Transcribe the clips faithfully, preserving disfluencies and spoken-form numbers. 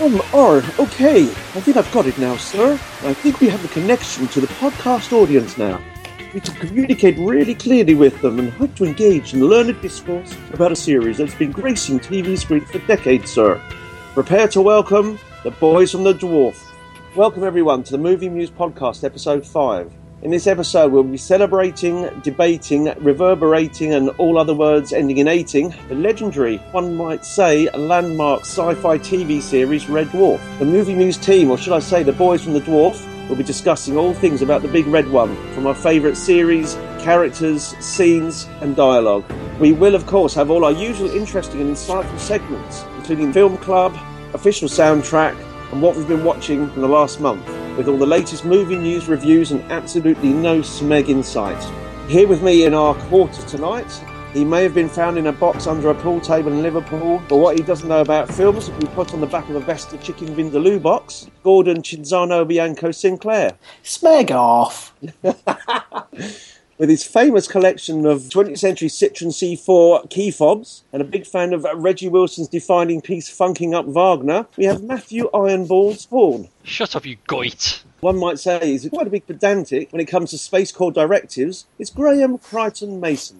Um, R, okay, I think I've got it now, sir. I think we have a connection to the podcast audience now. We can communicate really clearly with them and hope to engage in learned discourse about a series that's been gracing T V screens for decades, sir. Prepare to welcome the boys from the Dwarf. Welcome everyone to the Movie Muse Podcast, episode five. In this episode, we'll be celebrating, debating, reverberating, and all other words ending in ating, the legendary, one might say, a landmark sci-fi T V series, Red Dwarf. The Movie Muse team, or should I say the boys from the Dwarf, will be discussing all things about the Big Red One, from our favourite series, characters, scenes, and dialogue. We will, of course, have all our usual interesting and insightful segments, including Film Club, official soundtrack, and what we've been watching in the last month, with all the latest movie news, reviews, and absolutely no smeg insight. Here with me in our quarters tonight, he may have been found in a box under a pool table in Liverpool, but what he doesn't know about films will be put on the back of a Vesta Chicken Vindaloo box. Gordon Chinzano Bianco Sinclair. Smeg off! With his famous collection of twentieth century Citroen C four key fobs, and a big fan of Reggie Wilson's defining piece Funking Up Wagner, we have Matthew Ironball Spawn. Shut up, you goit. One might say he's quite a big pedantic when it comes to Space Corps directives. It's Graham Crichton Mason.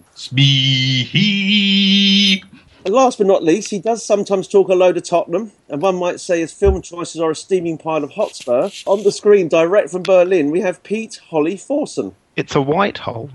Speak. And last but not least, he does sometimes talk a load of Tottenham, and one might say his film choices are a steaming pile of Hotspur. On the screen, direct from Berlin, we have Pete Holly Forson. It's a white hole.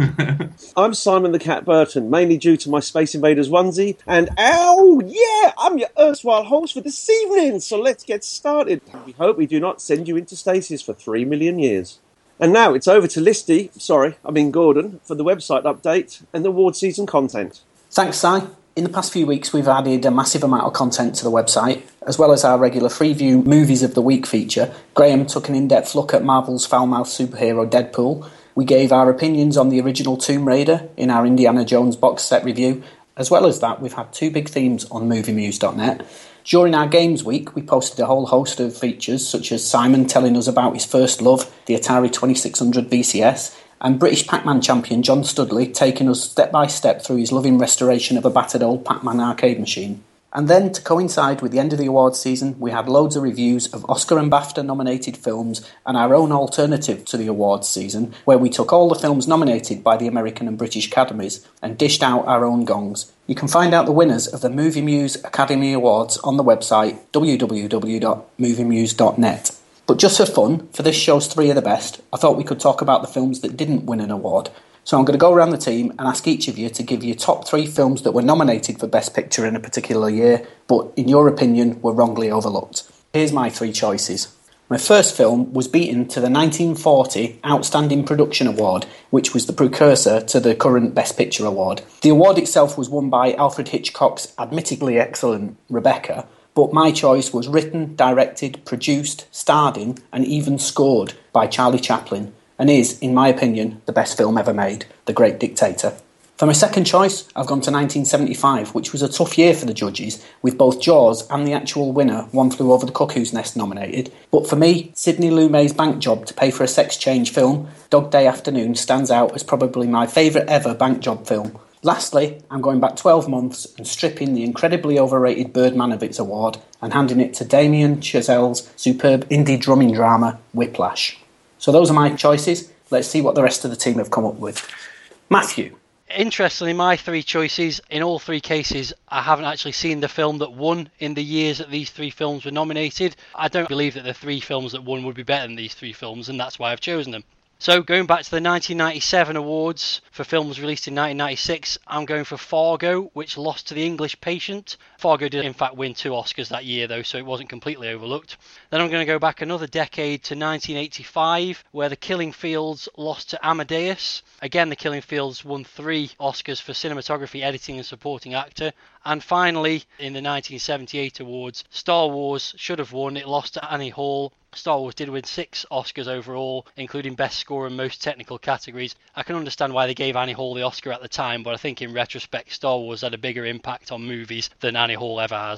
I'm Simon the Cat Burton, mainly due to my Space Invaders onesie, and ow, yeah, I'm your erstwhile host for this evening, so let's get started. We hope we do not send you into stasis for three million years. And now it's over to Listy, sorry, I mean Gordon, for the website update and the award season content. Thanks, Si. In the past few weeks, we've added a massive amount of content to the website. As well as our regular Freeview Movies of the Week feature, Graham took an in-depth look at Marvel's foul-mouthed superhero Deadpool. We gave our opinions on the original Tomb Raider in our Indiana Jones box set review. As well as that, we've had two big themes on movie muse dot net. During our Games Week, we posted a whole host of features, such as Simon telling us about his first love, the Atari twenty-six hundred V C S, and British Pac-Man champion John Studley taking us step by step through his loving restoration of a battered old Pac-Man arcade machine. And then, to coincide with the end of the awards season, we had loads of reviews of Oscar and BAFTA nominated films and our own alternative to the awards season, where we took all the films nominated by the American and British Academies and dished out our own gongs. You can find out the winners of the Movie Muse Academy Awards on the website w w w dot movie muse dot net. But just for fun, for this show's Three of the Best, I thought we could talk about the films that didn't win an award. So I'm going to go around the team and ask each of you to give you top three films that were nominated for Best Picture in a particular year, but in your opinion were wrongly overlooked. Here's my three choices. My first film was beaten to the nineteen forty Outstanding Production Award, which was the precursor to the current Best Picture Award. The award itself was won by Alfred Hitchcock's admittedly excellent Rebecca, but my choice was written, directed, produced, starred in, and even scored by Charlie Chaplin, and is, in my opinion, the best film ever made, The Great Dictator. For my second choice, I've gone to nineteen seventy-five, which was a tough year for the judges, with both Jaws and the actual winner, One Flew Over the Cuckoo's Nest, nominated. But for me, Sidney Lumet's bank job to pay for a sex change film, Dog Day Afternoon, stands out as probably my favourite ever bank job film. Lastly, I'm going back twelve months and stripping the incredibly overrated Birdman of its award and handing it to Damien Chazelle's superb indie drumming drama, Whiplash. So those are my choices. Let's see what the rest of the team have come up with. Matthew. Interestingly, my three choices, in all three cases, I haven't actually seen the film that won in the years that these three films were nominated. I don't believe that the three films that won would be better than these three films, and that's why I've chosen them. So, going back to the nineteen ninety-seven awards for films released in nineteen ninety-six, I'm going for Fargo, which lost to The English Patient. Fargo did in fact win two Oscars that year though, so it wasn't completely overlooked. Then I'm going to go back another decade to nineteen eighty-five, where The Killing Fields lost to Amadeus. Again, The Killing Fields won three Oscars for cinematography, editing and supporting actor. And finally, in the nineteen seventy-eight awards, Star Wars should have won. It lost to Annie Hall. Star Wars did win six Oscars overall, including Best Score and most technical categories. I can understand why they gave Annie Hall the Oscar at the time, but I think in retrospect Star Wars had a bigger impact on movies than Annie Hall ever has.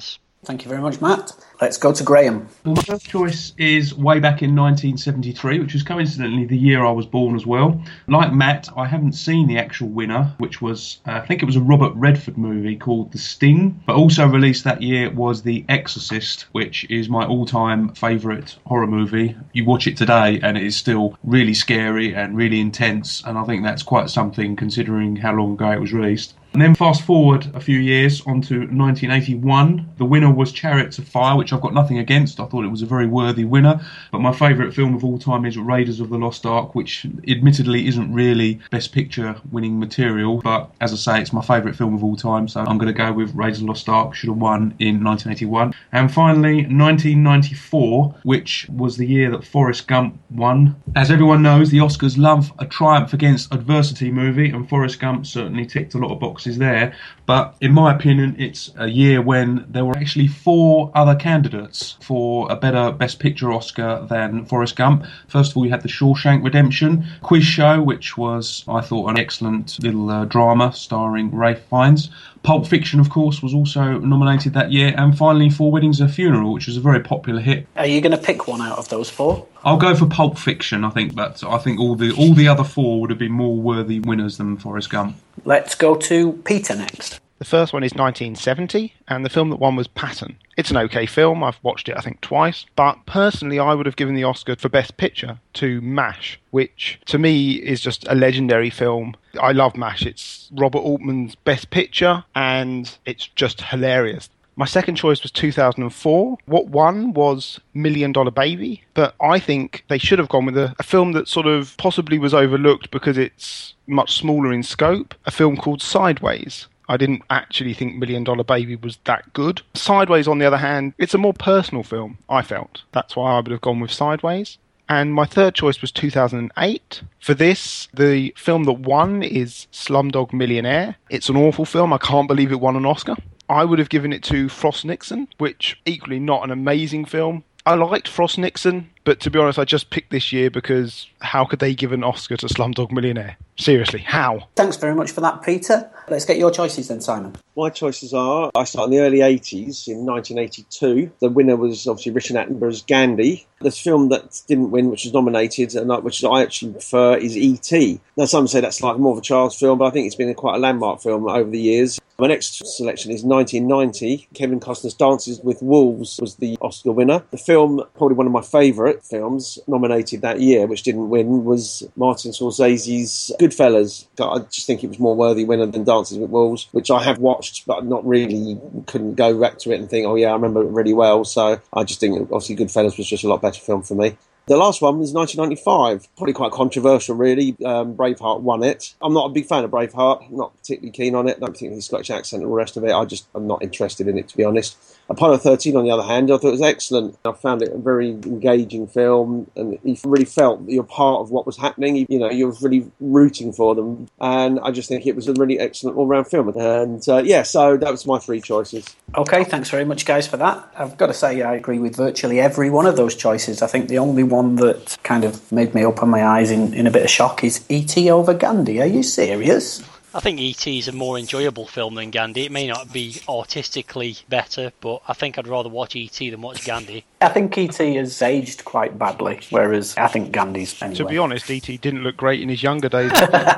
Thank you very much, Matt. Let's go to Graham. Well, my first choice is way back in nineteen seventy-three, which was coincidentally the year I was born as well. Like Matt, I haven't seen the actual winner, which was, uh, I think it was a Robert Redford movie called The Sting. But also released that year was The Exorcist, which is my all-time favourite horror movie. You watch it today and it is still really scary and really intense, and I think that's quite something considering how long ago it was released. And then fast forward a few years onto nineteen eighty-one. The winner was Chariots of Fire, which I've got nothing against. I thought it was a very worthy winner. But my favourite film of all time is Raiders of the Lost Ark, which admittedly isn't really Best Picture winning material. But as I say, it's my favourite film of all time. So I'm going to go with Raiders of the Lost Ark. Should have won in nineteen eighty-one. And finally, nineteen ninety-four, which was the year that Forrest Gump won. As everyone knows, the Oscars love a triumph against adversity movie, and Forrest Gump certainly ticked a lot of boxes there, but in my opinion it's a year when there were actually four other candidates for a better Best Picture Oscar than Forrest Gump. First of all, you had The Shawshank Redemption, Quiz Show, which was, I thought, an excellent little uh, drama starring Ralph Fiennes. Pulp Fiction, of course, was also nominated that year, and finally Four Weddings and a Funeral, which was a very popular hit. Are you going to pick one out of those four? I'll go for Pulp Fiction, I think, but I think all the all the other four would have been more worthy winners than Forrest Gump. Let's go to Peter next. The first one is nineteen seventy, and the film that won was Patton. It's an okay film. I've watched it, I think, twice. But personally, I would have given the Oscar for Best Picture to MASH, which to me is just a legendary film. I love MASH. It's Robert Altman's Best Picture, and it's just hilarious. My second choice was two thousand four. What won was Million Dollar Baby, but I think they should have gone with a, a film that sort of possibly was overlooked because it's much smaller in scope, a film called Sideways. I didn't actually think Million Dollar Baby was that good. Sideways, on the other hand, it's a more personal film, I felt. That's why I would have gone with Sideways. And my third choice was two thousand eight. For this, the film that won is Slumdog Millionaire. It's an awful film. I can't believe it won an Oscar. I would have given it to Frost Nixon, which equally not an amazing film. I liked Frost Nixon, but to be honest, I just picked this year because how could they give an Oscar to Slumdog Millionaire? Seriously, how? Thanks very much for that, Peter. Let's get your choices then, Simon. My choices are, I started in the early eighties, in nineteen eighty-two. The winner was obviously Richard Attenborough's Gandhi. The film that didn't win, which was nominated, and which I actually prefer, is E T. Now, some say that's like more of a child's film, but I think it's been quite a landmark film over the years. My next selection is nineteen ninety. Kevin Costner's Dances with Wolves was the Oscar winner. The film, probably one of my favourite films, nominated that year, which didn't win, was Martin Scorsese's Goodfellas. I just think it was more worthy winner than Dances with Wolves, which I have watched, but not really couldn't go back to it and think, oh yeah, I remember it really well. So I just think, obviously, Goodfellas was just a lot better film for me. The last one was nineteen ninety-five. Probably quite controversial, really. Um, Braveheart won it. I'm not a big fan of Braveheart. Not particularly keen on it. Not particularly Scottish accent and all the rest of it. I just, I'm not interested in it, to be honest. Apollo thirteen, on the other hand, I thought it was excellent. I found it a very engaging film, and you really felt that you're part of what was happening. You know, you were really rooting for them, and I just think it was a really excellent all-round film. And uh, yeah, so that was my three choices. Okay, thanks very much, guys, for that. I've got to say I agree with virtually every one of those choices. I think the only one that kind of made me open my eyes in, in a bit of shock is E T over Gandhi. Are you serious? I think E T is a more enjoyable film than Gandhi. It may not be artistically better, but I think I'd rather watch E T than watch Gandhi. I think E T has aged quite badly, whereas I think Gandhi's anyway. To be honest, E T didn't look great in his younger days.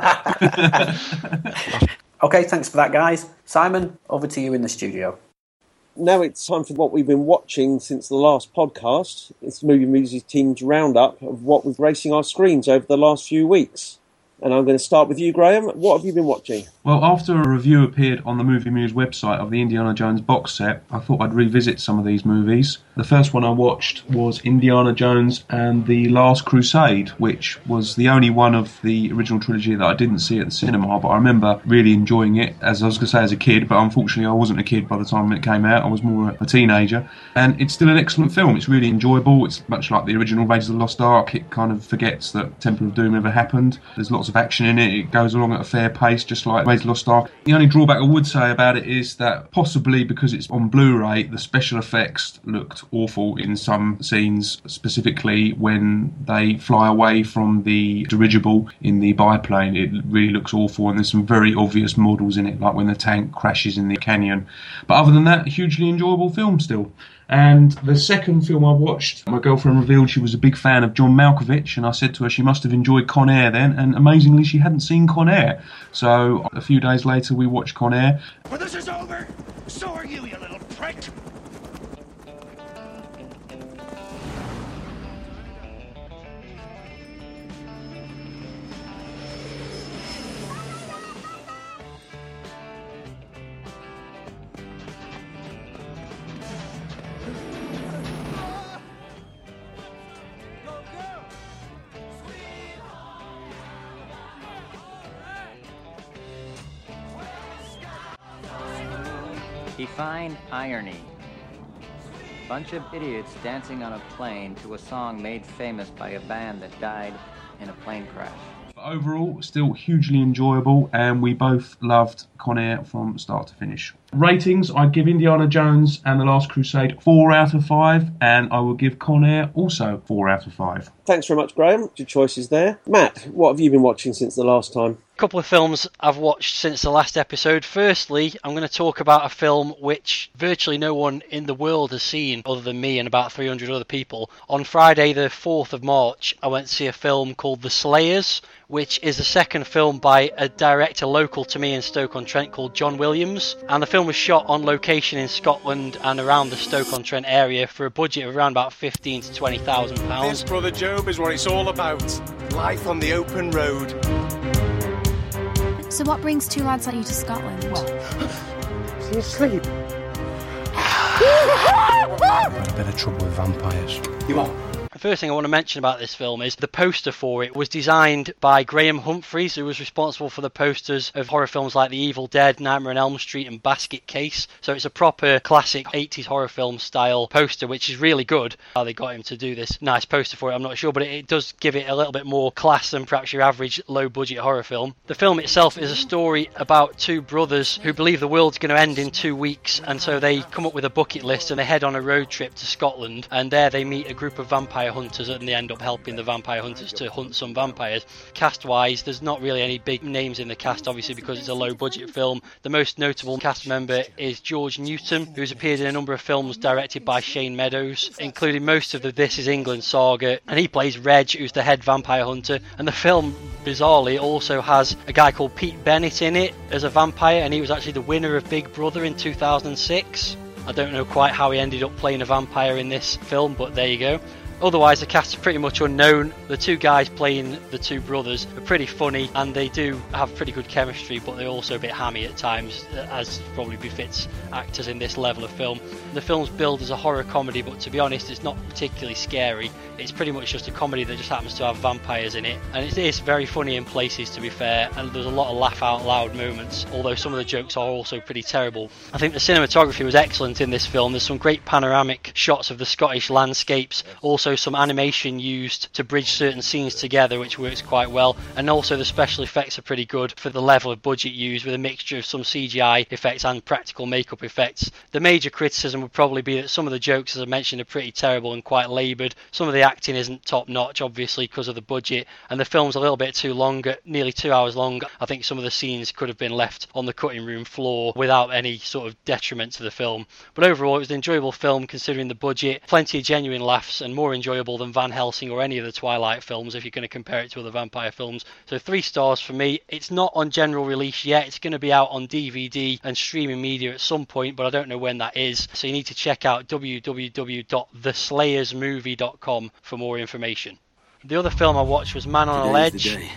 Okay, thanks for that, guys. Simon, over to you in the studio. Now it's time for what we've been watching since the last podcast. It's Movie Movies team's roundup of what was gracing our screens over the last few weeks. And I'm going to start with you, Graham. What have you been watching? Well, after a review appeared on the Movie Muse website of the Indiana Jones box set, I thought I'd revisit some of these movies. The first one I watched was Indiana Jones and the Last Crusade, which was the only one of the original trilogy that I didn't see at the cinema, but I remember really enjoying it, as I was going to say, as a kid, but unfortunately I wasn't a kid by the time it came out. I was more a teenager. And it's still an excellent film. It's really enjoyable. It's much like the original Raiders of the Lost Ark. It kind of forgets that Temple of Doom ever happened. There's lots lots of action in it. It goes along at a fair pace, just like Raiders of the Lost Ark. The only drawback I would say about it is that possibly because it's on Blu-ray, the special effects looked awful in some scenes, specifically when they fly away from the dirigible in the biplane. It really looks awful, and there's some very obvious models in it, like when the tank crashes in the canyon. But other than that, a hugely enjoyable film still. And the second film I watched, my girlfriend revealed she was a big fan of John Malkovich, and I said to her she must have enjoyed Con Air then, and amazingly she hadn't seen Con Air. So a few days later we watched Con Air. When this is over, so are you, you little prick! Define irony. Bunch of idiots dancing on a plane to a song made famous by a band that died in a plane crash. But overall, still hugely enjoyable, and we both loved Con Air from start to finish. Ratings, I'd give Indiana Jones and The Last Crusade four out of five, and I will give Con Air also four out of five. Thanks very much, Graham. Good choices there. Matt, what have you been watching since the last time? A couple of films I've watched since the last episode. Firstly, I'm going to talk about a film which virtually no one in the world has seen other than me and about three hundred other people. On Friday the fourth of March, I went to see a film called The Slayers, which is the second film by a director local to me in Stoke-on-Trent called John Williams. And the film was shot on location in Scotland and around the Stoke-on-Trent area for a budget of around about fifteen to twenty thousand pounds. This, Brother Job, is what it's all about. Life on the open road. So what brings two lads like you to Scotland? Well, is he asleep? Got a bit of trouble with vampires. You are. The first thing I want to mention about this film is the poster for it was designed by Graham Humphreys, who was responsible for the posters of horror films like The Evil Dead, Nightmare on Elm Street and Basket Case. So it's a proper classic eighties horror film style poster, which is really good. How they got him to do this nice poster for it, I'm not sure, but it, it does give it a little bit more class than perhaps your average low budget horror film. The film itself is a story about two brothers who believe the world's going to end in two weeks, and so they come up with a bucket list and they head on a road trip to Scotland, and there they meet a group of vampire hunters and they end up helping the vampire hunters to hunt some vampires. Cast wise, there's not really any big names in the cast, obviously, because it's a low budget film. The most notable cast member is George Newton, who's appeared in a number of films directed by Shane Meadows, including most of the This Is England saga, and he plays Reg, who's the head vampire hunter. And the film, bizarrely, also has a guy called Pete Bennett in it as a vampire, and he was actually the winner of Big Brother in two thousand six. I don't know quite how he ended up playing a vampire in this film, but there you go. Otherwise, the cast is pretty much unknown. The two guys playing the two brothers are pretty funny, and they do have pretty good chemistry, but they're also a bit hammy at times, as probably befits actors in this level of film. The film's billed as a horror comedy, but to be honest, it's not particularly scary. It's pretty much just a comedy that just happens to have vampires in it, and it is very funny in places, to be fair, and there's a lot of laugh out loud moments, although some of the jokes are also pretty terrible. I think the cinematography was excellent in this film. There's some great panoramic shots of the Scottish landscapes, also some animation used to bridge certain scenes together, which works quite well, and also the special effects are pretty good for the level of budget used, with a mixture of some C G I effects and practical makeup effects. The major criticism would probably be that some of the jokes, as I mentioned, are pretty terrible and quite laboured. Some of the acting isn't top notch, obviously, because of the budget, and the film's a little bit too long, nearly two hours long. I think some of the scenes could have been left on the cutting room floor without any sort of detriment to the film. But overall, it was an enjoyable film considering the budget, plenty of genuine laughs, and more enjoyable than Van Helsing or any of the Twilight films if you're going to compare it to other vampire films. So three stars for me. It's not on general release yet. It's going to be out on D V D and streaming media at some point, but I don't know when that is. So you need to check out w w w dot the slayers movie dot com for more information. The other film I watched was Man on a Ledge. Today's the day.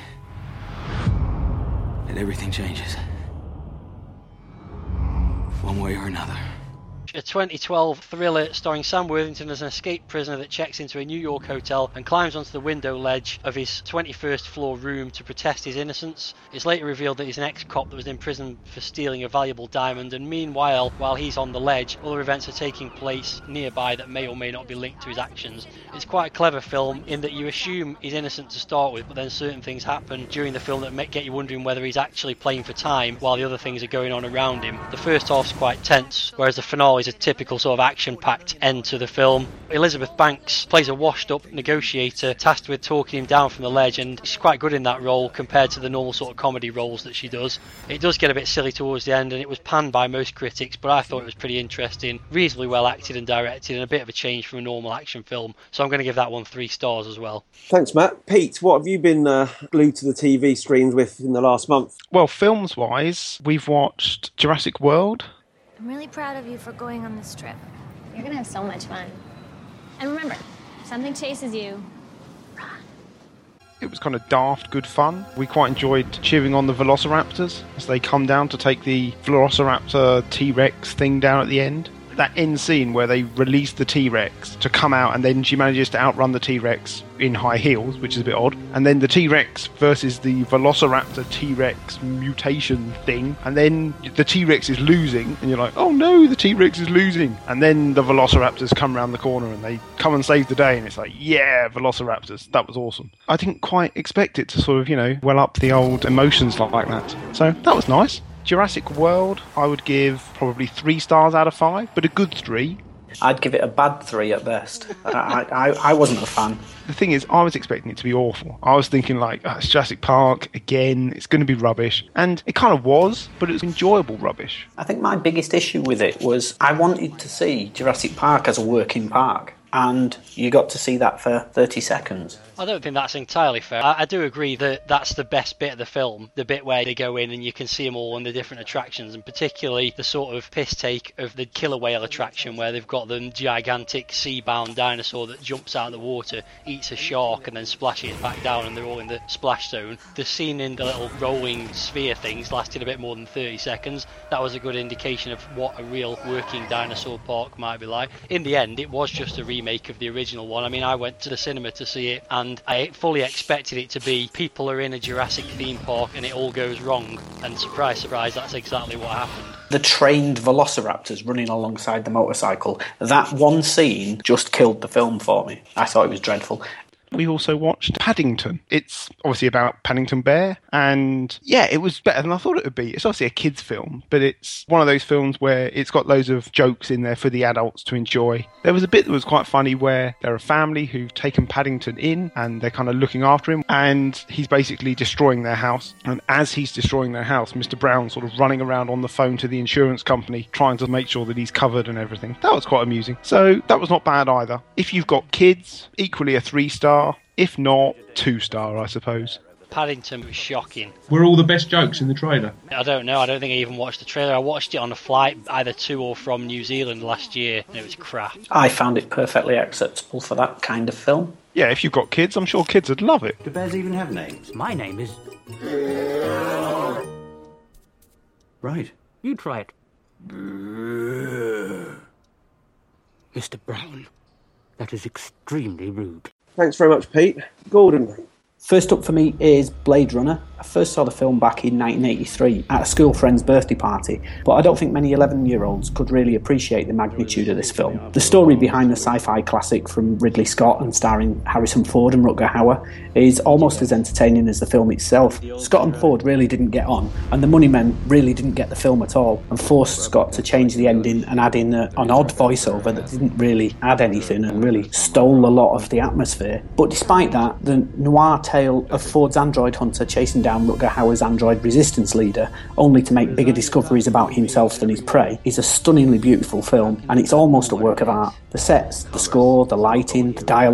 And everything changes. One way or another. A twenty twelve thriller starring Sam Worthington as an escaped prisoner that checks into a New York hotel and climbs onto the window ledge of his twenty-first floor room to protest his innocence. It's later revealed that he's an ex-cop that was in prison for stealing a valuable diamond, and meanwhile, while he's on the ledge, other events are taking place nearby that may or may not be linked to his actions. It's quite a clever film in that you assume he's innocent to start with, but then certain things happen during the film that may get you wondering whether he's actually playing for time while the other things are going on around him. The first half's quite tense, whereas the finale is a typical sort of action-packed end to the film. Elizabeth Banks plays a washed-up negotiator tasked with talking him down from the ledge, and she's quite good in that role compared to the normal sort of comedy roles that she does. It does get a bit silly towards the end, and it was panned by most critics, but I thought it was pretty interesting, reasonably well acted and directed, and a bit of a change from a normal action film, so I'm going to give that one three stars as well. Thanks, Matt. Pete, what have you been uh, glued to the T V screens with in the last month? Well, films-wise, we've watched Jurassic World. I'm really proud of you for going on this trip. You're gonna have so much fun. And remember, if something chases you, run. It was kind of daft, good fun. We quite enjoyed cheering on the Velociraptors as they come down to take the Velociraptor T-Rex thing down at the end. That end scene where they release the T-Rex to come out, and then she manages to outrun the T-Rex in high heels, which is a bit odd. And then the T-Rex versus the Velociraptor T-Rex mutation thing, and then the T-Rex is losing, and you're like, oh no, the T-Rex is losing. And then the Velociraptors come around the corner and they come and save the day, and it's like, yeah, Velociraptors, that was awesome. I didn't quite expect it to sort of, you know, well up the old emotions like that. So that was nice. Jurassic World, I would give probably three stars out of five, but a good three. I'd give it a bad three at best. I, I, I wasn't a fan. The thing is, I was expecting it to be awful. I was thinking like, oh, it's Jurassic Park, again, it's going to be rubbish. And it kind of was, but it was enjoyable rubbish. I think my biggest issue with it was I wanted to see Jurassic Park as a working park. And you got to see that for thirty seconds. I don't think that's entirely fair. I, I do agree that that's the best bit of the film, the bit where they go in and you can see them all in the different attractions, and particularly the sort of piss take of the killer whale attraction where they've got the gigantic sea-bound dinosaur that jumps out of the water, eats a shark and then splashes back down, and they're all in the splash zone. The scene in the little rolling sphere things lasted a bit more than thirty seconds. That was a good indication of what a real working dinosaur park might be like. In the end, it was just a remake of the original one. I mean, I went to the cinema to see it, and I fully expected it to be people are in a Jurassic theme park and it all goes wrong, and surprise, surprise, that's exactly what happened. The trained Velociraptors running alongside the motorcycle, that one scene just killed the film for me. I thought it was dreadful. We also watched Paddington. It's obviously about Paddington Bear, and yeah, it was better than I thought it would be. It's obviously a kids' film, but it's one of those films where it's got loads of jokes in there for the adults to enjoy. There was a bit that was quite funny where they're a family who've taken Paddington in, and they're kind of looking after him, and he's basically destroying their house. And as he's destroying their house, Mister Brown's sort of running around on the phone to the insurance company, trying to make sure that he's covered and everything. That was quite amusing. So that was not bad either. If you've got kids, equally a three-star. If not, two-star, I suppose. Paddington was shocking. Were all the best jokes in the trailer? I don't know. I don't think I even watched the trailer. I watched it on a flight either to or from New Zealand last year, and it was crap. I found it perfectly acceptable for that kind of film. Yeah, if you've got kids, I'm sure kids would love it. Do bears even have names? My name is... Right. You try it. Mister Brown, that is extremely rude. Thanks very much, Pete. Gordon. First up for me is Blade Runner. I first saw the film back in nineteen eighty-three at a school friend's birthday party, but I don't think many eleven-year-olds could really appreciate the magnitude of this film. The story behind the sci-fi classic from Ridley Scott and starring Harrison Ford and Rutger Hauer is almost as entertaining as the film itself. Scott and Ford really didn't get on, and the money men really didn't get the film at all, and forced Scott to change the ending and add in a, an odd voiceover that didn't really add anything and really stole a lot of the atmosphere. But despite that, the noir tale of Ford's android hunter chasing down Rutger Hauer's android resistance leader, only to make bigger discoveries about himself than his prey, is a stunningly beautiful film, and it's almost a work of art. The sets, the score, the lighting, the dialogue,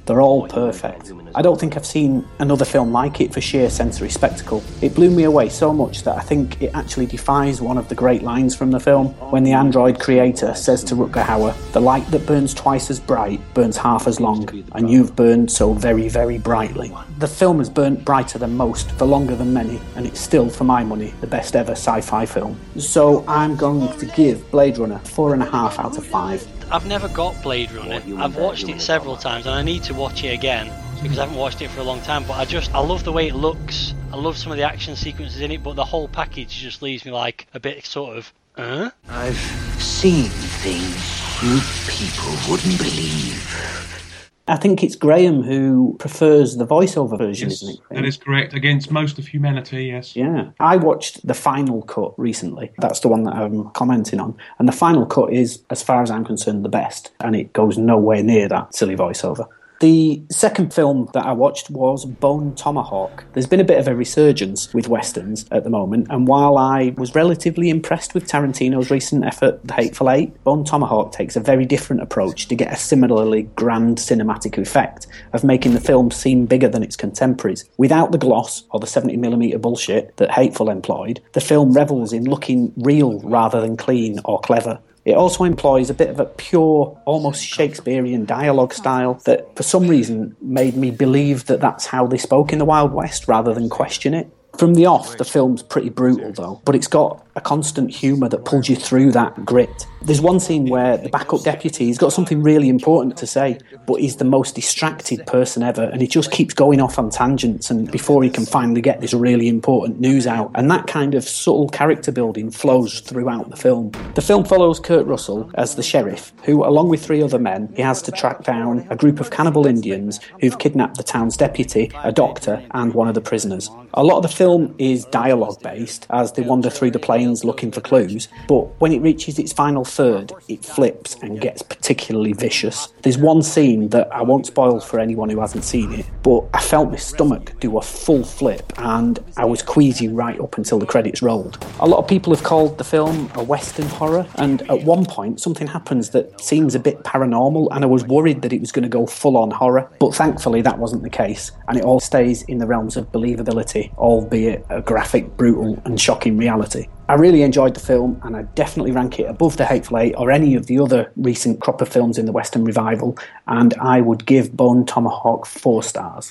They're all perfect. I don't think I've seen another film like it for sheer sensory spectacle. It blew me away so much that I think it actually defies one of the great lines from the film, when the android creator says to Rutger Hauer, "The light that burns twice as bright burns half as long, and you've burned so very, very brightly." The film has burnt brighter than most for longer than many, and it's still, for my money, the best ever sci-fi film. So I'm going to give Blade Runner four and a half out of five. I've never got Blade Runner. I've watched it several times and I need to watch it again because I haven't watched it for a long time, but I just, I love the way it looks. I love some of the action sequences in it, but the whole package just leaves me like a bit sort of, uh? I've seen things you people wouldn't believe. I think it's Graham who prefers the voiceover version, Yes, isn't it? that is correct. Against most of humanity, yes. Yeah. I watched the final cut recently. That's the one that I'm commenting on. And the final cut is, as far as I'm concerned, the best. And it goes nowhere near that silly voiceover. The second film that I watched was Bone Tomahawk. There's been a bit of a resurgence with westerns at the moment, and while I was relatively impressed with Tarantino's recent effort, The Hateful Eight, Bone Tomahawk takes a very different approach to get a similarly grand cinematic effect of making the film seem bigger than its contemporaries. Without the gloss or the seventy millimeter bullshit that Hateful employed, the film revels in looking real rather than clean or clever. It also employs a bit of a pure, almost Shakespearean dialogue style that, for some reason, made me believe that that's how they spoke in the Wild West rather than question it. From the off, the film's pretty brutal, though, but it's got a constant humour that pulls you through that grit. There's one scene where the backup deputy, he's got something really important to say, but he's the most distracted person ever, and he just keeps going off on tangents and before he can finally get this really important news out. And that kind of subtle character building flows throughout the film. The film follows Kurt Russell as the sheriff, who, along with three other men, he has to track down a group of cannibal Indians who've kidnapped the town's deputy, a doctor, and one of the prisoners. A lot of the film is dialogue-based as they wander through the plains looking for clues, but when it reaches its final third, it flips and gets particularly vicious. There's one scene that I won't spoil for anyone who hasn't seen it, but I felt my stomach do a full flip and I was queasy right up until the credits rolled. A lot of people have called the film a Western horror, and at one point something happens that seems a bit paranormal and I was worried that it was going to go full-on horror, but thankfully that wasn't the case, and it all stays in the realms of believability, albeit a graphic, brutal and shocking reality. I really enjoyed the film, and I definitely rank it above The Hateful Eight or any of the other recent crop of films in the Western revival, and I would give Bone Tomahawk four stars.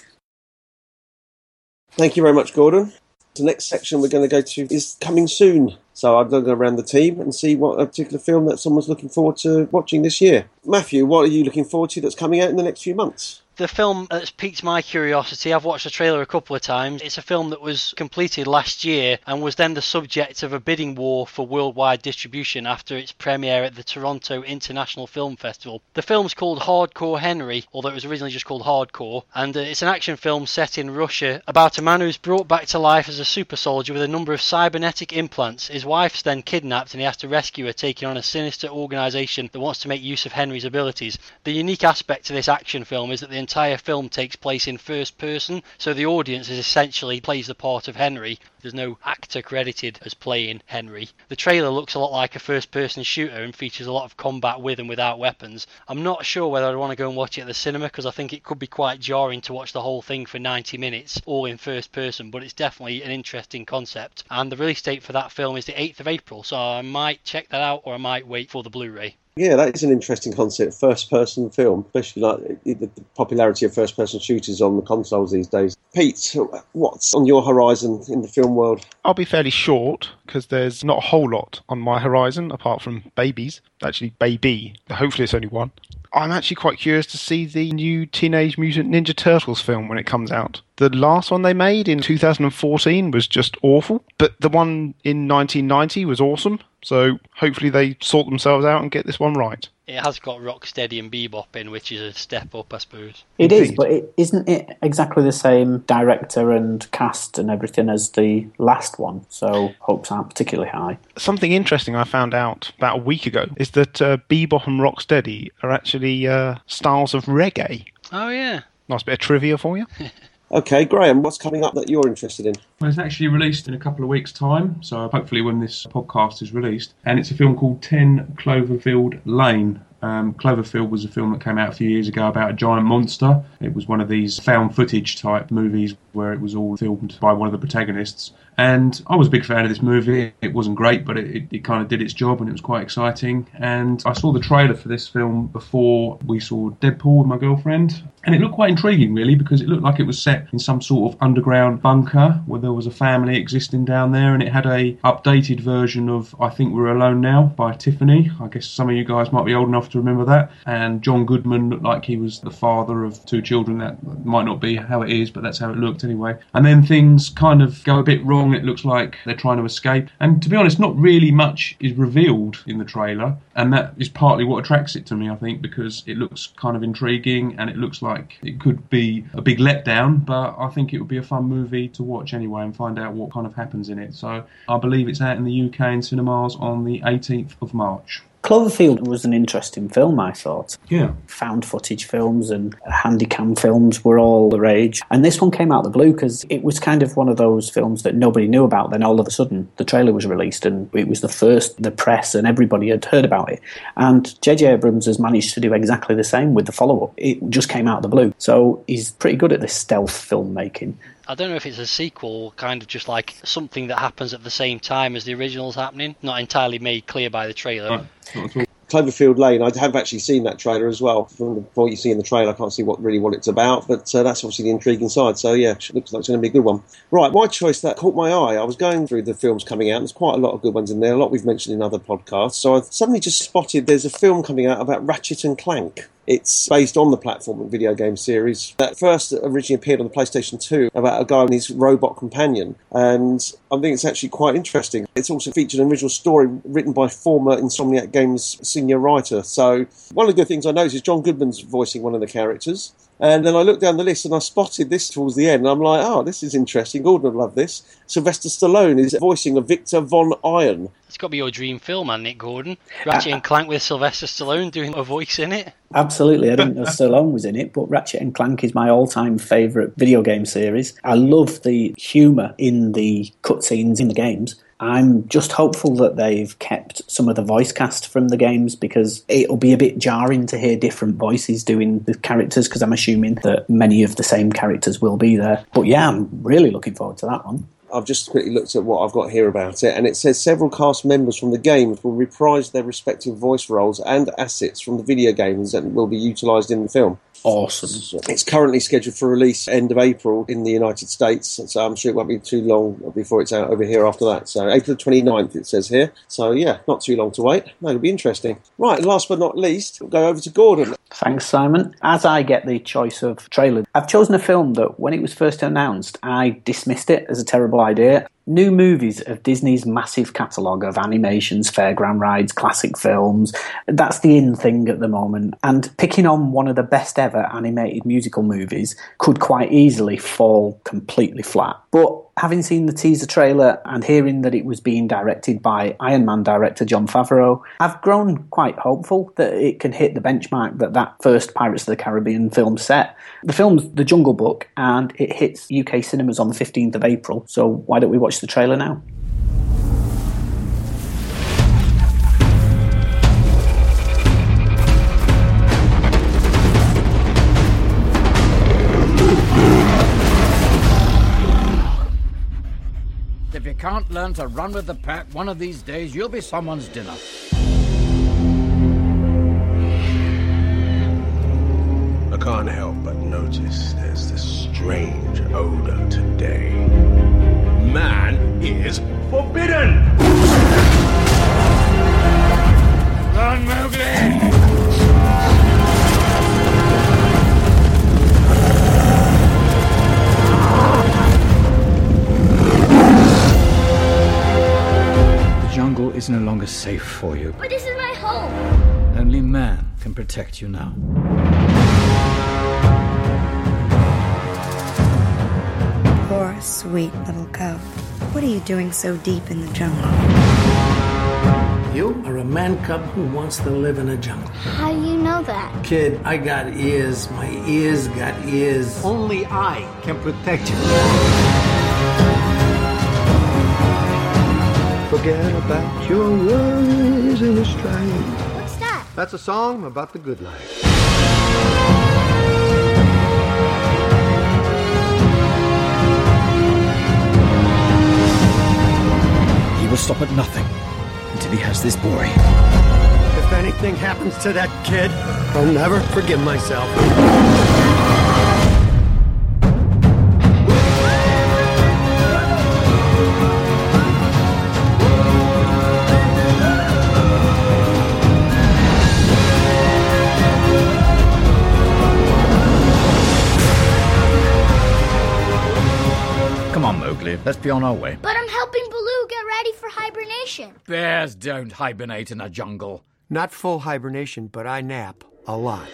Thank you very much, Gordon. The next section we're going to go to is coming soon. So I'm going to go around the team and see what a particular film that someone's looking forward to watching this year. Matthew, what are you looking forward to that's coming out in the next few months? The film that's piqued my curiosity, I've watched the trailer a couple of times. It's a film that was completed last year and was then the subject of a bidding war for worldwide distribution after its premiere at the Toronto International Film Festival. The film's called Hardcore Henry, although it was originally just called Hardcore, and uh, it's an action film set in Russia about a man who's brought back to life as a super soldier with a number of cybernetic implants. His wife's then kidnapped and he has to rescue her, taking on a sinister organisation that wants to make use of Henry's abilities. The unique aspect to this action film is that the entire film takes place in first person, so the audience is essentially plays the part of Henry. There's no actor credited as playing Henry. The trailer looks a lot like a first person shooter and features a lot of combat with and without weapons. I'm not sure whether I'd want to go and watch it at the cinema because I think it could be quite jarring to watch the whole thing for ninety minutes all in first person, but it's definitely an interesting concept, and the release date for that film is the eighth of April, so I might check that out or I might wait for the Blu-ray. Yeah, that is an interesting concept, first-person film, especially like the popularity of first-person shooters on the consoles these days. Pete, what's on your horizon in the film world? I'll be fairly short, because there's not a whole lot on my horizon, apart from babies. Actually, baby. Hopefully it's only one. I'm actually quite curious to see the new Teenage Mutant Ninja Turtles film when it comes out. The last one they made in two thousand fourteen was just awful, but the one in nineteen ninety was awesome. So hopefully they sort themselves out and get this one right. It has got Rocksteady and Bebop in, which is a step up, I suppose. It Indeed. is, but it, isn't it exactly the same director and cast and everything as the last one? So hopes aren't particularly high. Something interesting I found out about a week ago is that uh, Bebop and Rocksteady are actually uh, styles of reggae. Oh, yeah. Nice bit of trivia for you. Okay, Graham, what's coming up that you're interested in? Well, it's actually released in a couple of weeks' time, so hopefully when this podcast is released. And it's a film called ten Cloverfield Lane. Um, Cloverfield was a film that came out a few years ago about a giant monster. It was one of these found footage type movies where it was all filmed by one of the protagonists. And I was a big fan of this movie. It wasn't great, but it, it, it kind of did its job and it was quite exciting. And I saw the trailer for this film before we saw Deadpool with my girlfriend. And it looked quite intriguing, really, because it looked like it was set in some sort of underground bunker where there was a family existing down there. And it had a updated version of I Think We're Alone Now by Tiffany. I guess some of you guys might be old enough to remember that. And John Goodman looked like he was the father of two children. That might not be how it is, but that's how it looked anyway. And then things kind of go a bit wrong. It looks like they're trying to escape. And to be honest, not really much is revealed in the trailer. And that is partly what attracts it to me, I think, because it looks kind of intriguing and it looks like it could be a big letdown, but I think it would be a fun movie to watch anyway and find out what kind of happens in it. So I believe it's out in the U K in cinemas on the eighteenth of March. Cloverfield was an interesting film, I thought. Yeah. Found footage films and handycam films were all the rage. And this one came out of the blue because it was kind of one of those films that nobody knew about. Then all of a sudden, the trailer was released and it was the first, the press and everybody had heard about it. And J J Abrams has managed to do exactly the same with the follow-up. It just came out of the blue. So he's pretty good at this stealth filmmaking. I don't know if it's a sequel or kind of just like something that happens at the same time as the original's happening. Not entirely made clear by the trailer. Right. Cloverfield Lane, I have actually seen that trailer as well. From what you see in the trailer, I can't see what really what it's about, but uh, that's obviously the intriguing side. So yeah, it looks like it's going to be a good one. Right, my choice that caught my eye, I was going through the films coming out, there's quite a lot of good ones in there, a lot we've mentioned in other podcasts, so I suddenly just spotted there's a film coming out about Ratchet and Clank. It's based on the platform and video game series that first originally appeared on the PlayStation two about a guy and his robot companion. And I think it's actually quite interesting. It's also featured an original story written by former Insomniac Games senior writer. So one of the good things I noticed is John Goodman's voicing one of the characters. And then I looked down the list and I spotted this towards the end. And I'm like, oh, this is interesting. Gordon would love this. Sylvester Stallone is voicing a Victor Von Iron. It's got to be your dream film, hasn't it, Gordon? Ratchet and Clank with Sylvester Stallone doing a voice in it. Absolutely. I didn't know Stallone was in it, but Ratchet and Clank is my all-time favourite video game series. I love the humour in the cutscenes in the games. I'm just hopeful that they've kept some of the voice cast from the games because it'll be a bit jarring to hear different voices doing the characters because I'm assuming that many of the same characters will be there. But yeah, I'm really looking forward to that one. I've just quickly looked at what I've got here about it, and it says several cast members from the games will reprise their respective voice roles and assets from the video games that will be utilised in the film. Awesome. It's currently scheduled for release end of April in the United States, so I'm sure it won't be too long before it's out over here after that. So April twenty-ninth it says here. So yeah, not too long to wait. No, it'll be interesting. Right, and last but not least, we'll go over to Gordon. Thanks, Simon. As I get the choice of trailer, I've chosen a film that when it was first announced, I dismissed it as a terrible idea. New movies of Disney's massive catalogue of animations, fairground rides, classic films. That's the in thing at the moment. And picking on one of the best ever animated musical movies could quite easily fall completely flat. But having seen the teaser trailer and hearing that it was being directed by Iron Man director Jon Favreau, I've grown quite hopeful that it can hit the benchmark that that first Pirates of the Caribbean film set. The film's The Jungle Book, and it hits U K cinemas on the fifteenth of April, so why don't we watch the trailer now? If you can't learn to run with the pack, one of these days you'll be someone's dinner. I can't help but notice there's this strange odor today. Man is forbidden! Run, Mowgli! Jungle is no longer safe for you. But this is my home. Only man can protect you now. Poor, sweet little cub. What are you doing so deep in the jungle? You are a man cub who wants to live in a jungle. How do you know that? Kid, I got ears. My ears got ears. Only I can protect you. Forget about your worries and the strife. What's that? That's a song about the good life. He will stop at nothing until he has this boy. If anything happens to that kid, I'll never forgive myself. Come on, Mowgli, let's be on our way. But I'm helping Baloo get ready for hibernation. Bears don't hibernate in a jungle. Not full hibernation, but I nap a lot.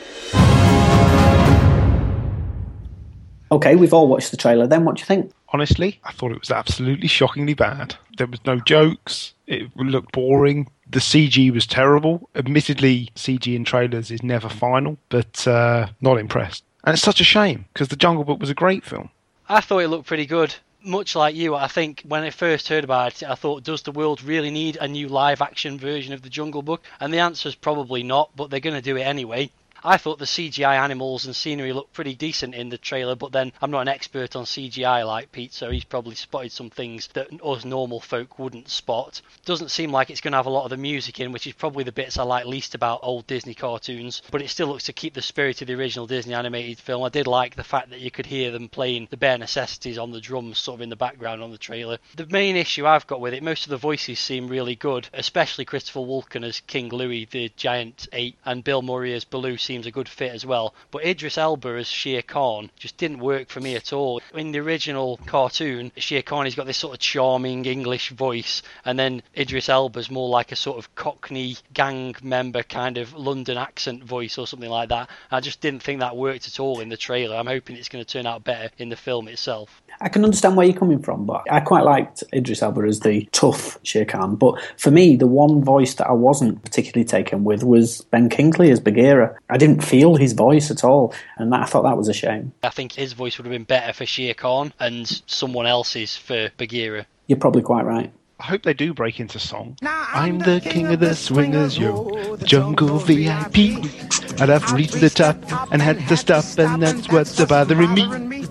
Okay, we've all watched the trailer then. What do you think? Honestly, I thought it was absolutely shockingly bad. There was no jokes. It looked boring. The C G was terrible. Admittedly, C G in trailers is never final, but uh, not impressed. And it's such a shame, because The Jungle Book was a great film. I thought it looked pretty good. Much like you, I think when I first heard about it, I thought, does the world really need a new live-action version of The Jungle Book? And the answer is probably not, but they're going to do it anyway. I thought the C G I animals and scenery looked pretty decent in the trailer, but then I'm not an expert on C G I like Pete, so he's probably spotted some things that us normal folk wouldn't spot. Doesn't seem like it's going to have a lot of the music in, which is probably the bits I like least about old Disney cartoons, but it still looks to keep the spirit of the original Disney animated film. I did like the fact that you could hear them playing the Bare Necessities on the drums sort of in the background on the trailer. The main issue I've got with it, most of the voices seem really good, especially Christopher Walken as King Louie, the giant ape, and Bill Murray as Baloo seems a good fit as well, but Idris Elba as Shere Khan just didn't work for me at all. In the original cartoon, Shere Khan, he's got this sort of charming English voice, and then Idris Elba's more like a sort of Cockney gang member kind of London accent voice or something like that. I just didn't think that worked at all in the trailer. I'm hoping it's going to turn out better in the film itself. I can understand where you're coming from, but I quite liked Idris Elba as the tough Shere Khan. But for me, the one voice that I wasn't particularly taken with was Ben Kingsley as Bagheera. I didn't feel his voice at all, and that, I thought that was a shame. I think his voice would have been better for Shere Khan and someone else's for Bagheera. You're probably quite right. I hope they do break into song. I'm the king of the swingers, yo, the jungle V I P. And I've reached the top and had to stop, and that's what's bothering me.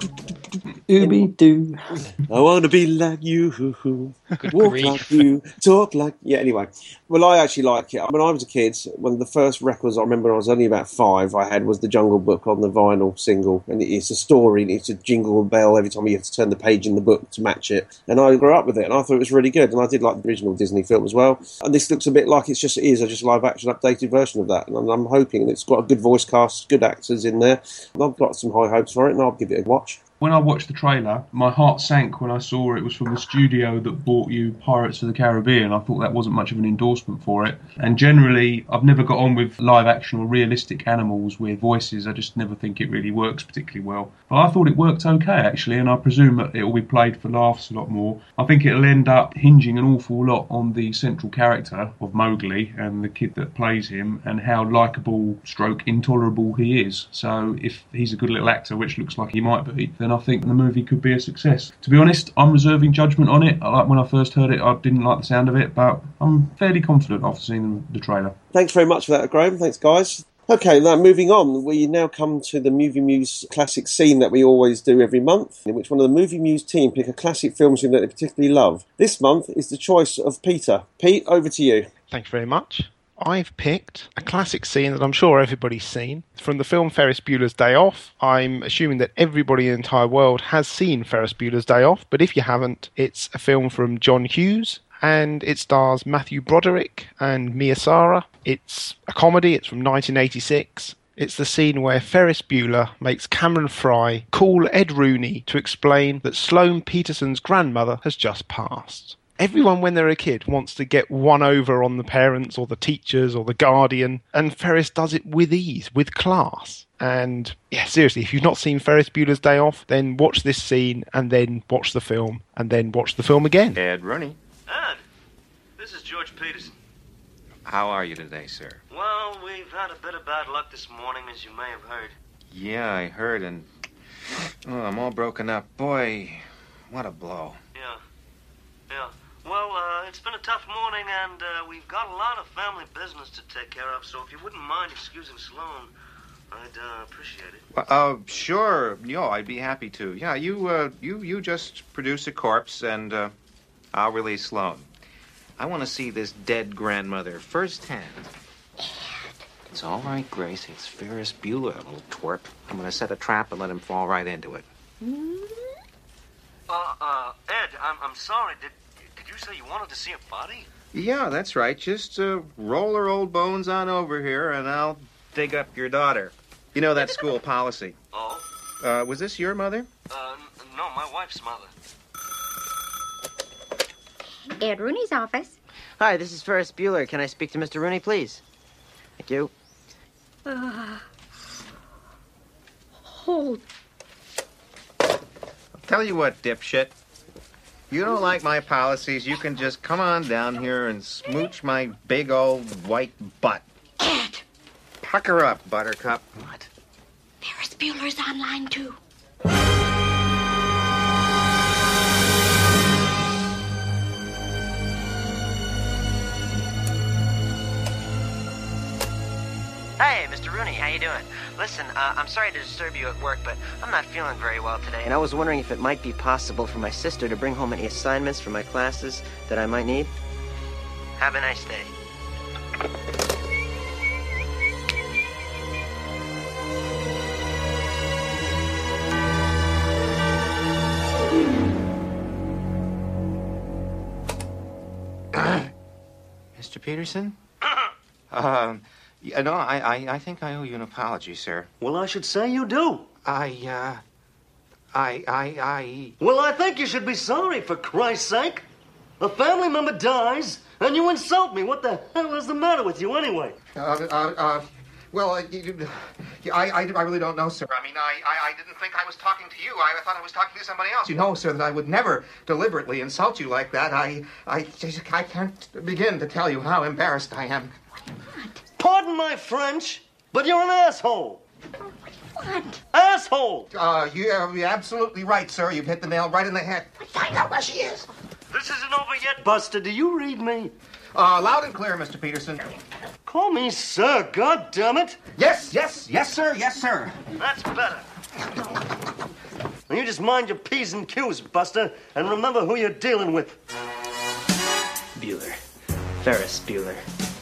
Ooby-doo. I want to be like you, Good walk grief. like you, talk like... Yeah, anyway. Well, I actually like it. When I was a kid, one of the first records I remember I was only about five, I had was The Jungle Book on the vinyl single. And it's a story, and it's a jingle a bell every time you have to turn the page in the book to match it. And I grew up with it, and I thought it was really good. And I did like the original Disney film as well. And this looks a bit like it's just it is, a just live-action updated version of that. And I'm, I'm hoping it's got a good voice cast, good actors in there. And I've got some high hopes for it, and I'll give it a watch. When I watched the trailer, my heart sank when I saw it was from the studio that bought you Pirates of the Caribbean. I thought that wasn't much of an endorsement for it. And generally, I've never got on with live action or realistic animals with voices. I just never think it really works particularly well. But I thought it worked okay, actually, and I presume that it will be played for laughs a lot more. I think it'll end up hinging an awful lot on the central character of Mowgli and the kid that plays him and how likeable stroke intolerable he is. So if he's a good little actor, which looks like he might be, then I think the movie could be a success. To be honest, I'm reserving judgment on it. Like when I first heard it, I didn't like the sound of it, but I'm fairly confident after seeing the trailer. Thanks very much for that, Graham. Thanks, guys. Okay, now moving on, we now come to the Movie Muse classic scene that we always do every month, in which one of the Movie Muse team pick a classic film scene that they particularly love. This month is the choice of Peter. Pete, over to you. Thank you very much. I've picked a classic scene that I'm sure everybody's seen. From the film Ferris Bueller's Day Off. I'm assuming that everybody in the entire world has seen Ferris Bueller's Day Off, but if you haven't, it's a film from John Hughes, and it stars Matthew Broderick and Mia Sara. It's a comedy, it's from nineteen eighty-six. It's the scene where Ferris Bueller makes Cameron Fry call Ed Rooney to explain that Sloane Peterson's grandmother has just passed. Everyone, when they're a kid, wants to get one over on the parents or the teachers or the guardian, and Ferris does it with ease, with class. And, yeah, seriously, if you've not seen Ferris Bueller's Day Off, then watch this scene, and then watch the film, and then watch the film again. Ed Rooney. Ed, this is George Peterson. How are you today, sir? Well, we've had a bit of bad luck this morning, as you may have heard. Yeah, I heard, and oh, I'm all broken up. Boy, what a blow. Yeah, yeah. Well, uh, it's been a tough morning, and uh, we've got a lot of family business to take care of, so if you wouldn't mind excusing Sloan, I'd uh, appreciate it. Well, uh, sure. Yo, I'd be happy to. Yeah, you, uh, you, you just produce a corpse, and uh, I'll release Sloan. I want to see this dead grandmother firsthand. It's all right, Grace. It's Ferris Bueller, a little twerp. I'm going to set a trap and let him fall right into it. Uh, uh, Ed, I'm, I'm sorry. Did, did you say you wanted to see a body? Yeah, that's right. Just uh, roll her old bones on over here, and I'll dig up your daughter. You know that school policy. Oh? Uh, was this your mother? Uh, n- no, my wife's mother. Ed Rooney's office. Hi, this is Ferris Bueller. Can I speak to Mister Rooney, please? Thank you. Uh, hold. I'll tell you what, dipshit. You don't like my policies, you can just come on down here and smooch my big old white butt. Ed! Pucker up, Buttercup. What? Ferris Bueller's online, too. Hey, Mister Rooney, how you doing? Listen, uh, I'm sorry to disturb you at work, but I'm not feeling very well today, and I was wondering if it might be possible for my sister to bring home any assignments for my classes that I might need. Have a nice day. Mister Peterson? um... Yeah, no, I, I, I think I owe you an apology, sir. Well, I should say you do. I, uh... I, I, I... Well, I think you should be sorry, for Christ's sake. A family member dies, and you insult me. What the hell is the matter with you, anyway? Uh, uh, uh... Well, uh, you, you, I, I, I really don't know, sir. I mean, I, I, I didn't think I was talking to you. I, I thought I was talking to somebody else. You know, sir, that I would never deliberately insult you like that. I, I, just, I can't begin to tell you how embarrassed I am. Pardon my French, but you're an asshole. What? Asshole! Uh, you're, you're absolutely right, sir. You've hit the nail right in the head. Find out where she is. This isn't over yet, Buster. Do you read me? Uh, loud and clear, Mister Peterson. Call me sir, God damn it. Yes, yes, yes, sir, yes, sir. That's better. Now you just mind your P's and Q's, Buster, and remember who you're dealing with. Bueller. Ferris Bueller.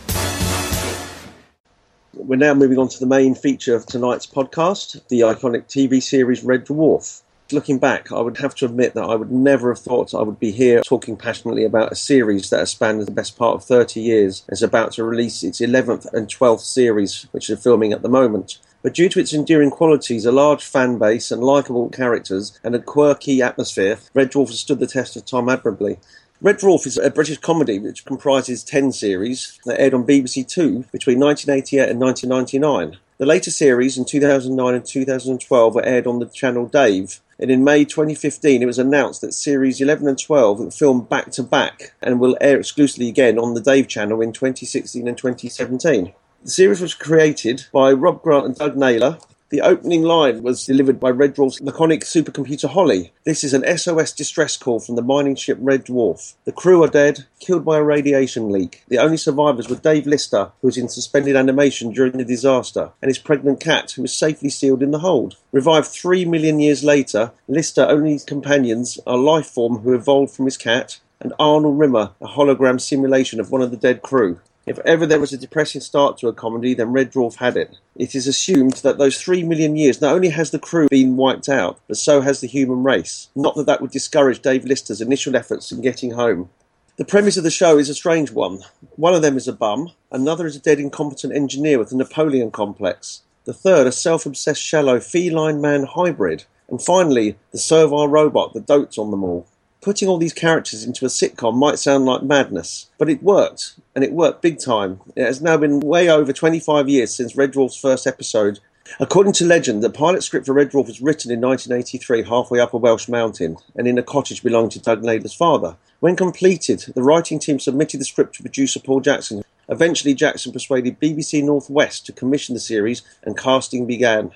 We're now moving on to the main feature of tonight's podcast, the iconic T V series Red Dwarf. Looking back, I would have to admit that I would never have thought I would be here talking passionately about a series that has spanned the best part of thirty years and is about to release its eleventh and twelfth series, which are filming at the moment. But due to its enduring qualities, a large fan base and likeable characters, and a quirky atmosphere, Red Dwarf has stood the test of time admirably. Red Dwarf is a British comedy which comprises ten series that aired on B B C Two between nineteen eighty-eight and nineteen ninety-nine. The later series in two thousand nine and two thousand twelve were aired on the channel Dave, and in May twenty fifteen it was announced that series eleven and twelve will film back to back and will air exclusively again on the Dave channel in twenty sixteen and twenty seventeen. The series was created by Rob Grant and Doug Naylor. The opening line was delivered by Red Dwarf's laconic supercomputer Holly. This is an S O S distress call from the mining ship Red Dwarf. The crew are dead, killed by a radiation leak. The only survivors were Dave Lister, who was in suspended animation during the disaster, and his pregnant cat, who was safely sealed in the hold. Revived three million years later, Lister only his companions are life form who evolved from his cat, and Arnold Rimmer, a hologram simulation of one of the dead crew. If ever there was a depressing start to a comedy, then Red Dwarf had it. It is assumed that those three million years, not only has the crew been wiped out, but so has the human race. Not that that would discourage Dave Lister's initial efforts in getting home. The premise of the show is a strange one. One of them is a bum, another is a dead incompetent engineer with a Napoleon complex, the third a self-obsessed shallow feline-man hybrid, and finally the servile robot that dotes on them all. Putting all these characters into a sitcom might sound like madness, but it worked, and it worked big time. It has now been way over twenty-five years since Red Dwarf's first episode. According to legend, the pilot script for Red Dwarf was written in nineteen eighty-three halfway up a Welsh mountain, and in a cottage belonging to Doug Naylor's father. When completed, the writing team submitted the script to producer Paul Jackson. Eventually, Jackson persuaded B B C Northwest to commission the series, and casting began.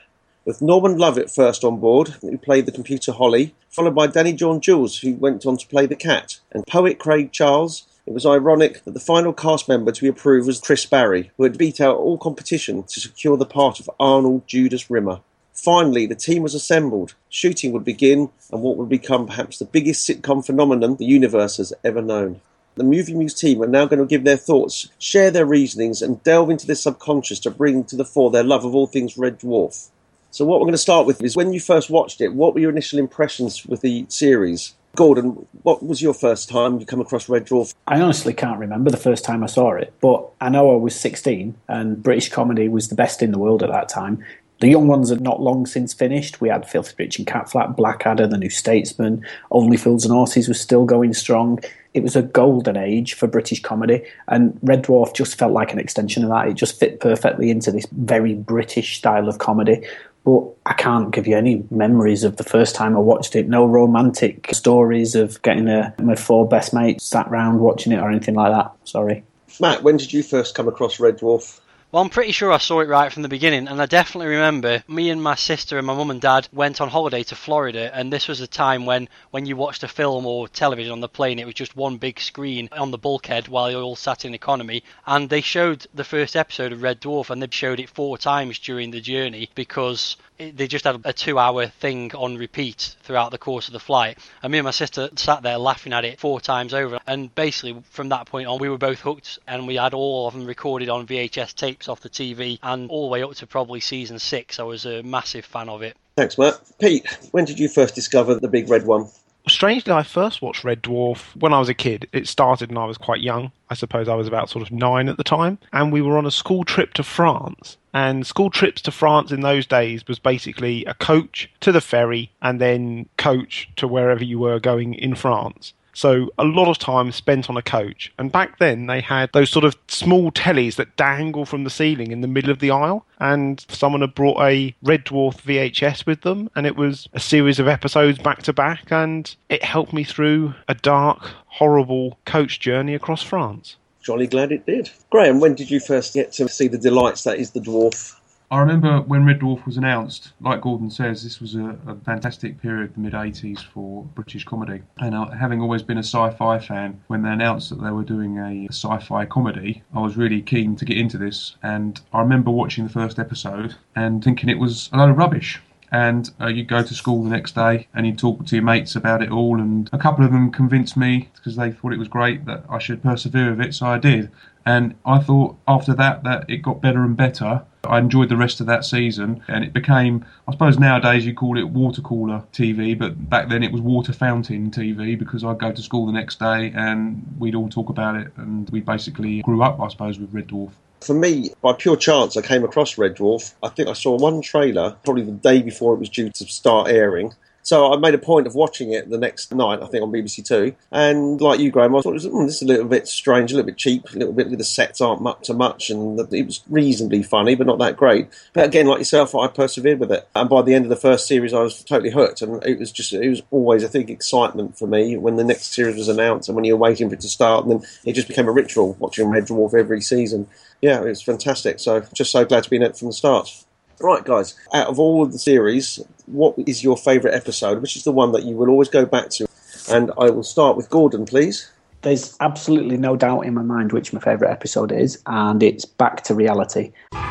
with Norman Lovett first on board, who played the computer Holly, followed by Danny John-Jules, who went on to play the Cat, and poet Craig Charles. It was ironic that the final cast member to be approved was Chris Barry, who had beat out all competition to secure the part of Arnold Judas Rimmer. Finally, the team was assembled, shooting would begin, and what would become perhaps the biggest sitcom phenomenon the universe has ever known. The Movie Muse team are now going to give their thoughts, share their reasonings, and delve into their subconscious to bring to the fore their love of all things Red Dwarf. So what we're going to start with is, when you first watched it, what were your initial impressions with the series? Gordon, what was your first time you come across Red Dwarf? I honestly can't remember the first time I saw it, but I know I was sixteen, and British comedy was the best in the world at that time. The young ones had not long since finished. We had Filthy Rich and Catflap, Blackadder, The New Statesman, Only Fools and Horses was still going strong. It was a golden age for British comedy, and Red Dwarf just felt like an extension of that. It just fit perfectly into this very British style of comedy. But I can't give you any memories of the first time I watched it. No romantic stories of getting a, my four best mates sat round watching it or anything like that. Sorry. Matt, when did you first come across Red Dwarf? Well, I'm pretty sure I saw it right from the beginning, and I definitely remember me and my sister and my mum and dad went on holiday to Florida, and this was a time when, when you watched a film or television on the plane, it was just one big screen on the bulkhead while you all sat in economy, and they showed the first episode of Red Dwarf, and they showed it four times during the journey because it, they just had a two-hour thing on repeat throughout the course of the flight, and me and my sister sat there laughing at it four times over, and basically from that point on we were both hooked, and we had all of them recorded on V H S tapes off the T V, and all the way up to probably season six. I was a massive fan of it. Thanks, Matt. Pete, when did you first discover the big red one? Strangely, I first watched Red Dwarf when I was a kid. It started and I was quite young. I suppose I was about sort of nine at the time. And we were on a school trip to France. And school trips to France in those days was basically a coach to the ferry and then coach to wherever you were going in France. So a lot of time spent on a coach. And back then they had those sort of small tellies that dangle from the ceiling in the middle of the aisle. And someone had brought a Red Dwarf V H S with them. And it was a series of episodes back to back. And it helped me through a dark, horrible coach journey across France. Jolly glad it did. Graham, when did you first get to see the delights that is the dwarf? I remember when Red Dwarf was announced, like Gordon says, this was a, a fantastic period, the mid-eighties for British comedy. And uh, having always been a sci-fi fan, when they announced that they were doing a, a sci-fi comedy, I was really keen to get into this. And I remember watching the first episode and thinking it was a load of rubbish. And uh, you'd go to school the next day and you'd talk to your mates about it all. And a couple of them convinced me, because they thought it was great, that I should persevere with it, so I did. And I thought after that that it got better and better. I enjoyed the rest of that season, and it became, I suppose nowadays you call it water cooler T V, but back then it was water fountain T V, because I'd go to school the next day and we'd all talk about it, and we basically grew up, I suppose, with Red Dwarf. For me, by pure chance, I came across Red Dwarf. I think I saw one trailer, probably the day before it was due to start airing. So I made a point of watching it the next night, I think, on B B C Two. And like you, Graham, I thought, it was, mm, this is a little bit strange, a little bit cheap, a little bit, the sets aren't up to much, and it was reasonably funny, but not that great. But again, like yourself, I persevered with it. And by the end of the first series, I was totally hooked. And it was just, it was always, I think, excitement for me when the next series was announced and when you were waiting for it to start. And then it just became a ritual, watching Red Dwarf every season. Yeah, it was fantastic. So just so glad to be in it from the start. Right, guys, out of all of the series, what is your favourite episode? Which is the one that you will always go back to? And I will start with Gordon, please. There's absolutely no doubt in my mind which my favourite episode is, and it's Back to Reality.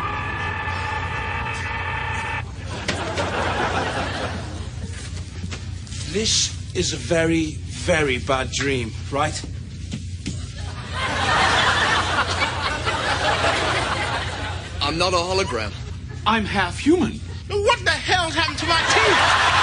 This is a very, very bad dream, right? I'm not a hologram. I'm half human. What the hell happened to my teeth?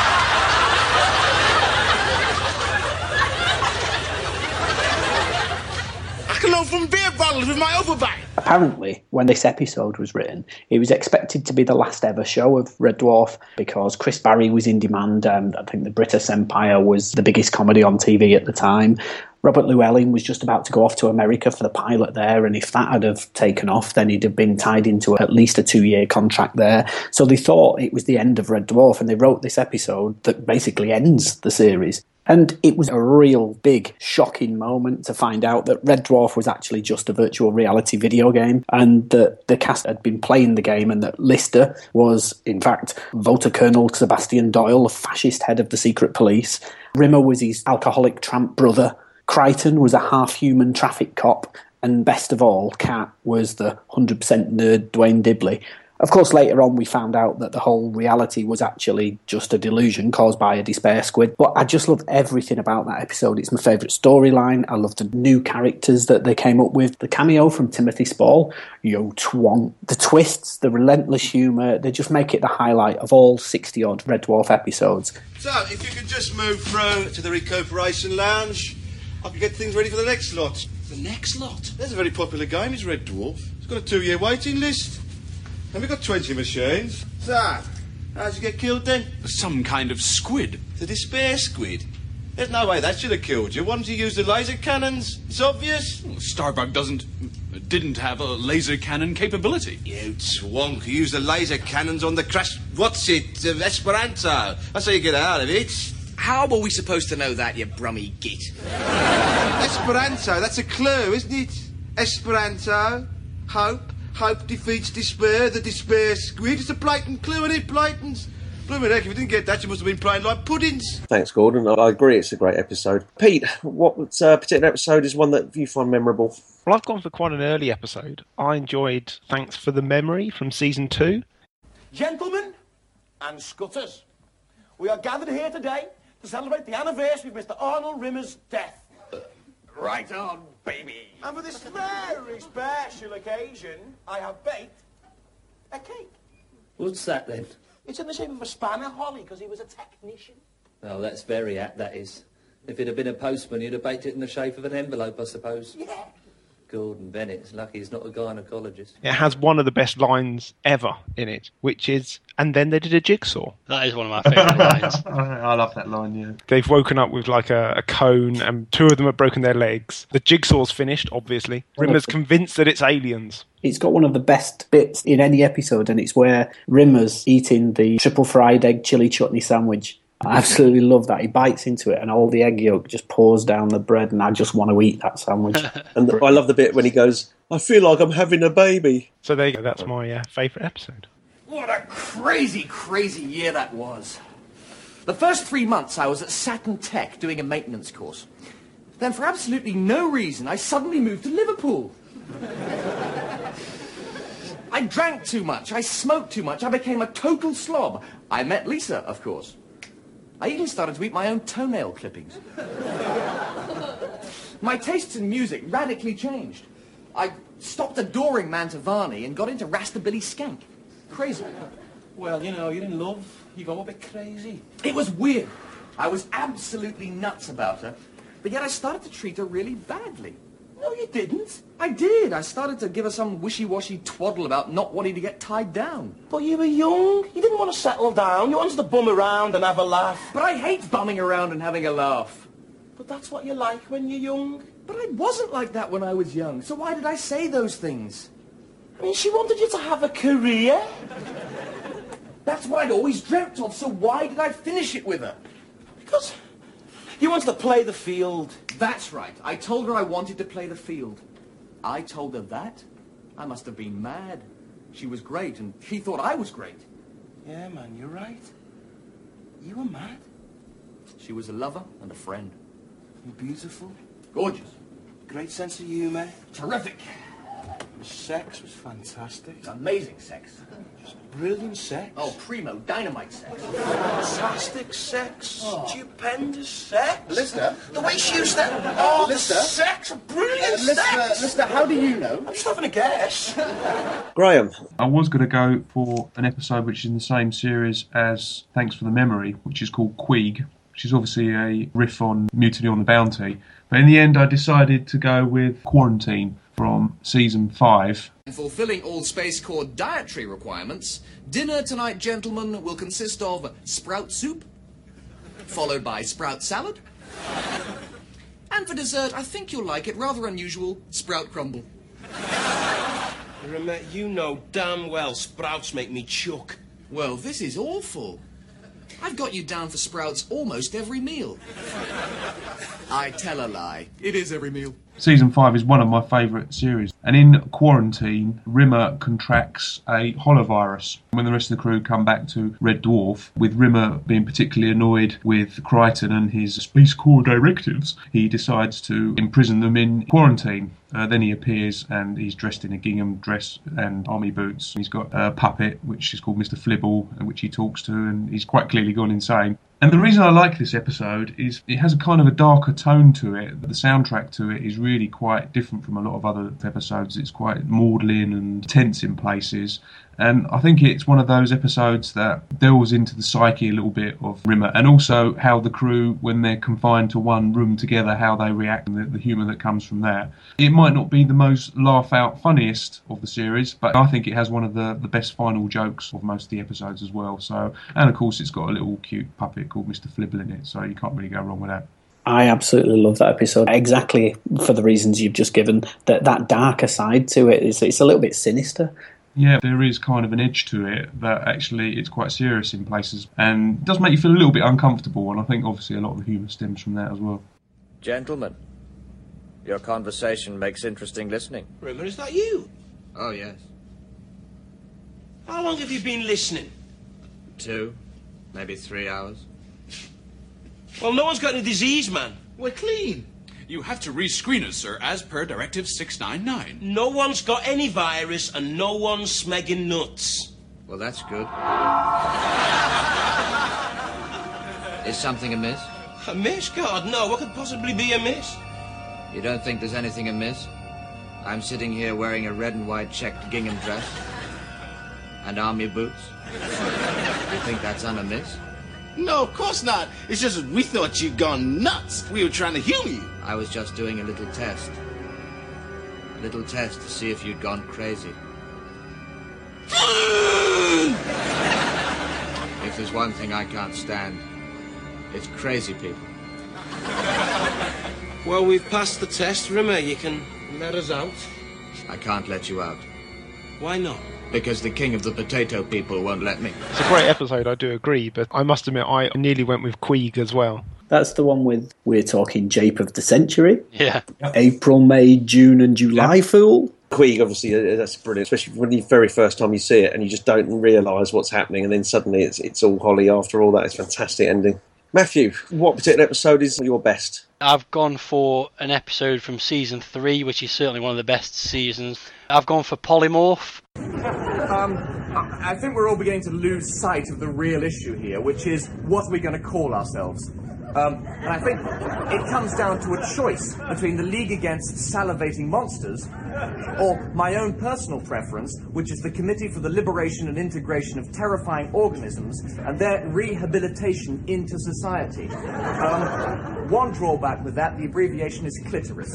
I can open beer bottles with my overbite. Apparently, when this episode was written, it was expected to be the last ever show of Red Dwarf because Chris Barry was in demand. Um, I think the British Empire was the biggest comedy on T V at the time. Robert Llewellyn was just about to go off to America for the pilot there, and if that had have taken off, then he'd have been tied into at least a two-year contract there. So they thought it was the end of Red Dwarf, and they wrote this episode that basically ends the series. And it was a real big, shocking moment to find out that Red Dwarf was actually just a virtual reality video game, and that the cast had been playing the game, and that Lister was, in fact, Voter Colonel Sebastian Doyle, the fascist head of the secret police. Rimmer was his alcoholic tramp brother. Crichton was a half-human traffic cop. And best of all, Cat was the one hundred percent nerd Dwayne Dibley. Of course, later on we found out that the whole reality was actually just a delusion caused by a despair squid. But I just loved everything about that episode. It's my favourite storyline. I loved the new characters that they came up with. The cameo from Timothy Spall, yo twonk. The twists, the relentless humour, they just make it the highlight of all sixty-odd Red Dwarf episodes. So, if you could just move through to the recuperation lounge, I can get things ready for the next lot. The next lot? There's a very popular game, is Red Dwarf. It's got a two-year waiting list. And we've got twenty machines. So, how'd you get killed then? Some kind of squid. The despair squid? There's no way that should have killed you. Why didn't you use the laser cannons? It's obvious. Well, Starbug doesn't... didn't have a laser cannon capability. You twonk. You used the laser cannons on the crash... What's it? Uh, Esperanto. That's how you get out of it. How were we supposed to know that, you brummy git? Esperanto, that's a clue, isn't it? Esperanto, hope, hope defeats despair, the despair squid. It's a blatant clue, isn't it, blatants? Blooming heck, if you didn't get that, you must have been playing like puddings. Thanks, Gordon. I agree, it's a great episode. Pete, what uh, particular episode is one that you find memorable? Well, I've gone for quite an early episode. I enjoyed Thanks for the Memory from season two. Gentlemen and scutters, we are gathered here today to celebrate the anniversary of Mister Arnold Rimmer's death. Uh, right on, baby. And for this very special occasion, I have baked a cake. What's that then? It's in the shape of a spanner, Holly, because he was a technician. Oh, that's very apt, that is. If it had been a postman, you'd have baked it in the shape of an envelope, I suppose. Yeah. Gordon Bennett's lucky he's not a gynecologist. It has one of the best lines ever in it, which is, and then they did a jigsaw. That is one of my favourite lines. I love that line, yeah. They've woken up with like a, a cone, and two of them have broken their legs. The jigsaw's finished, obviously. Rimmer's convinced that it's aliens. It's got one of the best bits in any episode, and it's where Rimmer's eating the triple fried egg chili chutney sandwich. I absolutely love that. He bites into it and all the egg yolk just pours down the bread, and I just want to eat that sandwich. And the, I love the bit when he goes, I feel like I'm having a baby. So there you go, that's my uh, favourite episode. What a crazy, crazy year that was. The first three months I was at Saturn Tech doing a maintenance course. Then for absolutely no reason, I suddenly moved to Liverpool. I drank too much, I smoked too much, I became a total slob. I met Lisa, of course. I even started to eat my own toenail clippings. My tastes in music radically changed. I stopped adoring Mantovani and got into Rastabilly Skank. Crazy. Well, you know, you're in love, you go a bit crazy. It was weird. I was absolutely nuts about her, but yet I started to treat her really badly. No, you didn't. I did. I started to give her some wishy-washy twaddle about not wanting to get tied down. But you were young. You didn't want to settle down. You wanted to bum around and have a laugh. But I hate bumming around and having a laugh. But that's what you like when you're young. But I wasn't like that when I was young, so why did I say those things? I mean, she wanted you to have a career. That's what I'd always dreamt of, so why did I finish it with her? Because you wanted to play the field. That's right. I told her I wanted to play the field. I told her that? I must have been mad. She was great, and she thought I was great. Yeah, man, you're right. You were mad. She was a lover and a friend. You're beautiful. Gorgeous. Great sense of humour. Terrific. The sex was fantastic. It's amazing sex. Just brilliant sex. Oh, primo, dynamite sex. Fantastic sex. Oh. Stupendous sex. Lister? The way she used that. Oh, Lister? The sex. Brilliant uh, Lister, sex. Lister, how do you know? I'm just having a guess. Graham. I was going to go for an episode which is in the same series as Thanks for the Memory, which is called Queeg, which is obviously a riff on Mutiny on the Bounty. But in the end, I decided to go with Quarantine from season five. Fulfilling all Space Corps dietary requirements, dinner tonight, gentlemen, will consist of sprout soup, followed by sprout salad, and for dessert, I think you'll like it, rather unusual, sprout crumble. Remember, you know damn well sprouts make me choke. Well, this is awful. I've got you down for Sprouts almost every meal. I tell a lie. It is every meal. Season five is one of my favourite series. And in quarantine, Rimmer contracts a holovirus. When the rest of the crew come back to Red Dwarf, with Rimmer being particularly annoyed with Crichton and his Space Corps directives, he decides to imprison them in quarantine. Uh, then he appears and he's dressed in a gingham dress and army boots. He's got a puppet, which is called Mister Flibble, which he talks to, and he's quite clearly gone insane. And the reason I like this episode is it has a kind of a darker tone to it. The soundtrack to it is really quite different from a lot of other episodes. It's quite maudlin and tense in places. And I think it's one of those episodes that delves into the psyche a little bit of Rimmer, and also how the crew, when they're confined to one room together, how they react and the, the humour that comes from that. It might not be the most laugh-out funniest of the series, but I think it has one of the, the best final jokes of most of the episodes as well. So, and of course it's got a little cute puppet called Mister Flibble in it, so you can't really go wrong with that. I absolutely love that episode, exactly for the reasons you've just given. That that darker side to it is it's a little bit sinister. Yeah, there is kind of an edge to it that actually it's quite serious in places and does make you feel a little bit uncomfortable, and I think obviously a lot of the humour stems from that as well. Gentlemen, your conversation makes interesting listening. Rimmer, is that you? Oh, yes. How long have you been listening? Two, maybe three hours. Well, no one's got any disease, man. We're clean. You have to rescreen us, sir, as per Directive six nine nine. No one's got any virus and no one's smegging nuts. Well, that's good. Is something amiss? Amiss? God, no. What could possibly be amiss? You don't think there's anything amiss? I'm sitting here wearing a red and white checked gingham dress and army boots. You think that's unamiss? No, of course not. It's just we thought you'd gone nuts. We were trying to humor you. I was just doing a little test. A little test to see if you'd gone crazy. If there's one thing I can't stand, it's crazy people. Well, we've passed the test, Rimmer. You can let us out. I can't let you out. Why not? Because the king of the potato people won't let me. It's a great episode, I do agree, but I must admit I nearly went with Queeg as well. That's the one with, we're talking Jape of the Century. Yeah. April, May, June and July yeah. Fool. Queeg, obviously, uh, that's brilliant, especially when the very first time you see it and you just don't realise what's happening, and then suddenly it's it's all holly after all that. It's a fantastic ending. Matthew, what particular episode is your best? I've gone for an episode from season three, which is certainly one of the best seasons. I've gone for Polymorph. Um, I think we're all beginning to lose sight of the real issue here, which is what are we going to call ourselves? Um, and I think it comes down to a choice between the League Against Salivating Monsters or my own personal preference, which is the Committee for the Liberation and Integration of Terrifying Organisms and their rehabilitation into society. Um, one drawback with that, the abbreviation is clitoris.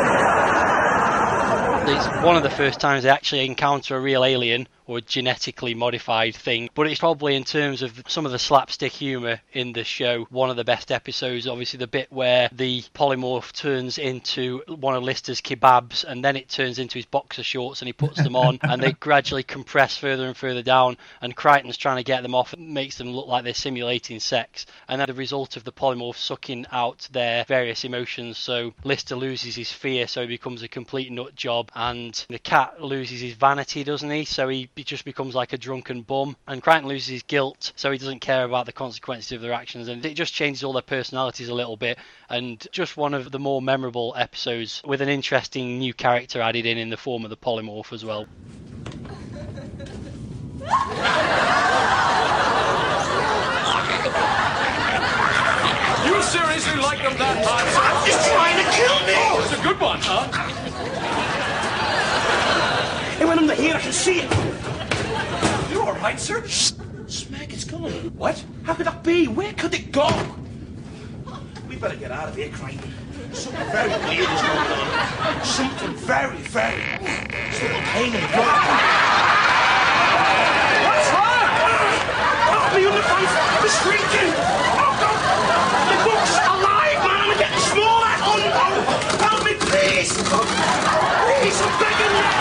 It's one of the first times they actually encounter a real alien or a genetically modified thing, but it's probably, in terms of some of the slapstick humour in the show, one of the best episodes. Obviously the bit where the polymorph turns into one of Lister's kebabs and then it turns into his boxer shorts and he puts them on and they gradually compress further and further down, and Crichton's trying to get them off and makes them look like they're simulating sex, and then the result of the polymorph sucking out their various emotions. So Lister loses his fear, so he becomes a complete nut job, and the cat loses his vanity, doesn't he? So he He just becomes like a drunken bum, and Crichton loses his guilt, so he doesn't care about the consequences of their actions, and it just changes all their personalities a little bit, and just one of the more memorable episodes with an interesting new character added in in the form of the polymorph as well. You seriously like them that hot? He's trying to kill me! Oh, it's a good one, huh? Hey, when I'm not here, I can see it. You all right, sir? Shh. Smeg, it's gone. What? How could that be? Where could it go? We better get out of here, Crichton. Something very weird is going on. Something very, very weird. It's a little pain in the butt. What's wrong? Help me on the face. The screeching. Oh, God. The book's alive, man. I'm getting smaller. Oh, no. Help me, please. Please, I'm begging you.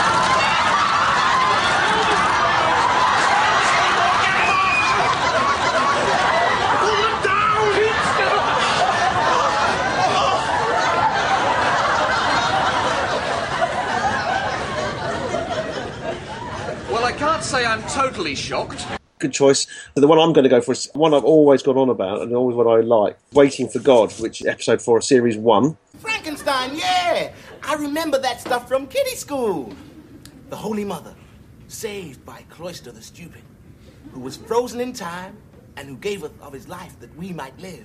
I'm totally shocked. Good choice. But the one I'm going to go for is one I've always gone on about and always what I like. Waiting for God, which is episode four of series one. Frankenstein, yeah! I remember that stuff from kiddie school. The Holy Mother, saved by Cloister the Stupid, who was frozen in time and who gave us of his life that we might live.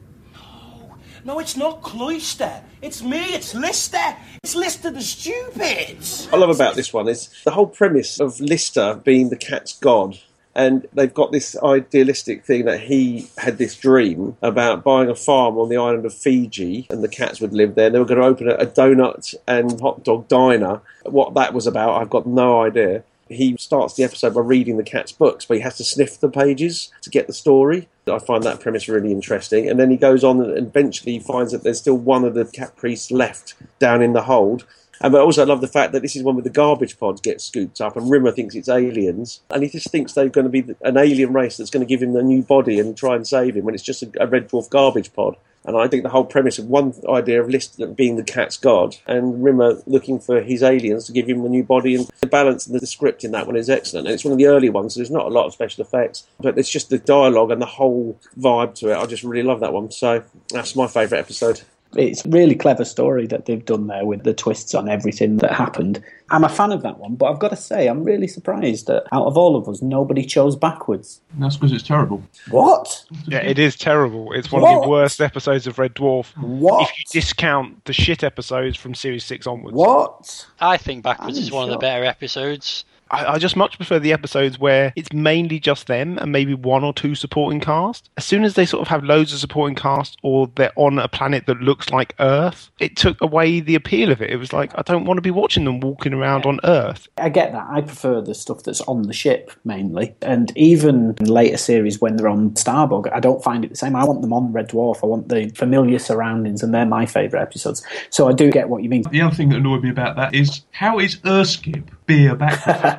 No, no, it's not Cloister. It's me, it's Lister. It's Lister the Stupid. I love about this one is the whole premise of Lister being the cat's god. And they've got this idealistic thing that he had this dream about buying a farm on the island of Fiji and the cats would live there. And they were going to open a, a donut and hot dog diner. What that was about, I've got no idea. He starts the episode by reading the cat's books, but he has to sniff the pages to get the story. I find that premise really interesting. And then he goes on and eventually he finds that there's still one of the cat priests left down in the hold. And but also I love the fact that this is one where the garbage pods get scooped up and Rimmer thinks it's aliens and he just thinks they're going to be an alien race that's going to give him a new body and try and save him when it's just a, a red dwarf garbage pod. And I think the whole premise of one idea of Lister being the cat's god and Rimmer looking for his aliens to give him a new body, and the balance and the script in that one is excellent. And it's one of the early ones, so there's not a lot of special effects, but it's just the dialogue and the whole vibe to it. I just really love that one. So that's my favourite episode. It's a really clever story that they've done there with the twists on everything that happened. I'm a fan of that one, but I've got to say, I'm really surprised that out of all of us, nobody chose Backwards. That's because it's terrible. What? Yeah, it is terrible. It's one What? of the worst episodes of Red Dwarf. What? If you discount the shit episodes from Series six onwards. What? I think Backwards I'm is one of the shocked. better episodes. I, I just much prefer the episodes where it's mainly just them and maybe one or two supporting cast. As soon as they sort of have loads of supporting cast or they're on a planet that looks like Earth, it took away the appeal of it. It was like, I don't want to be watching them walking around on Earth. I get that. I prefer the stuff that's on the ship, mainly. And even in later series when they're on Starbug, I don't find it the same. I want them on Red Dwarf. I want the familiar surroundings, and they're my favourite episodes. So I do get what you mean. The other thing that annoyed me about that is, how is Erskip beer backwards?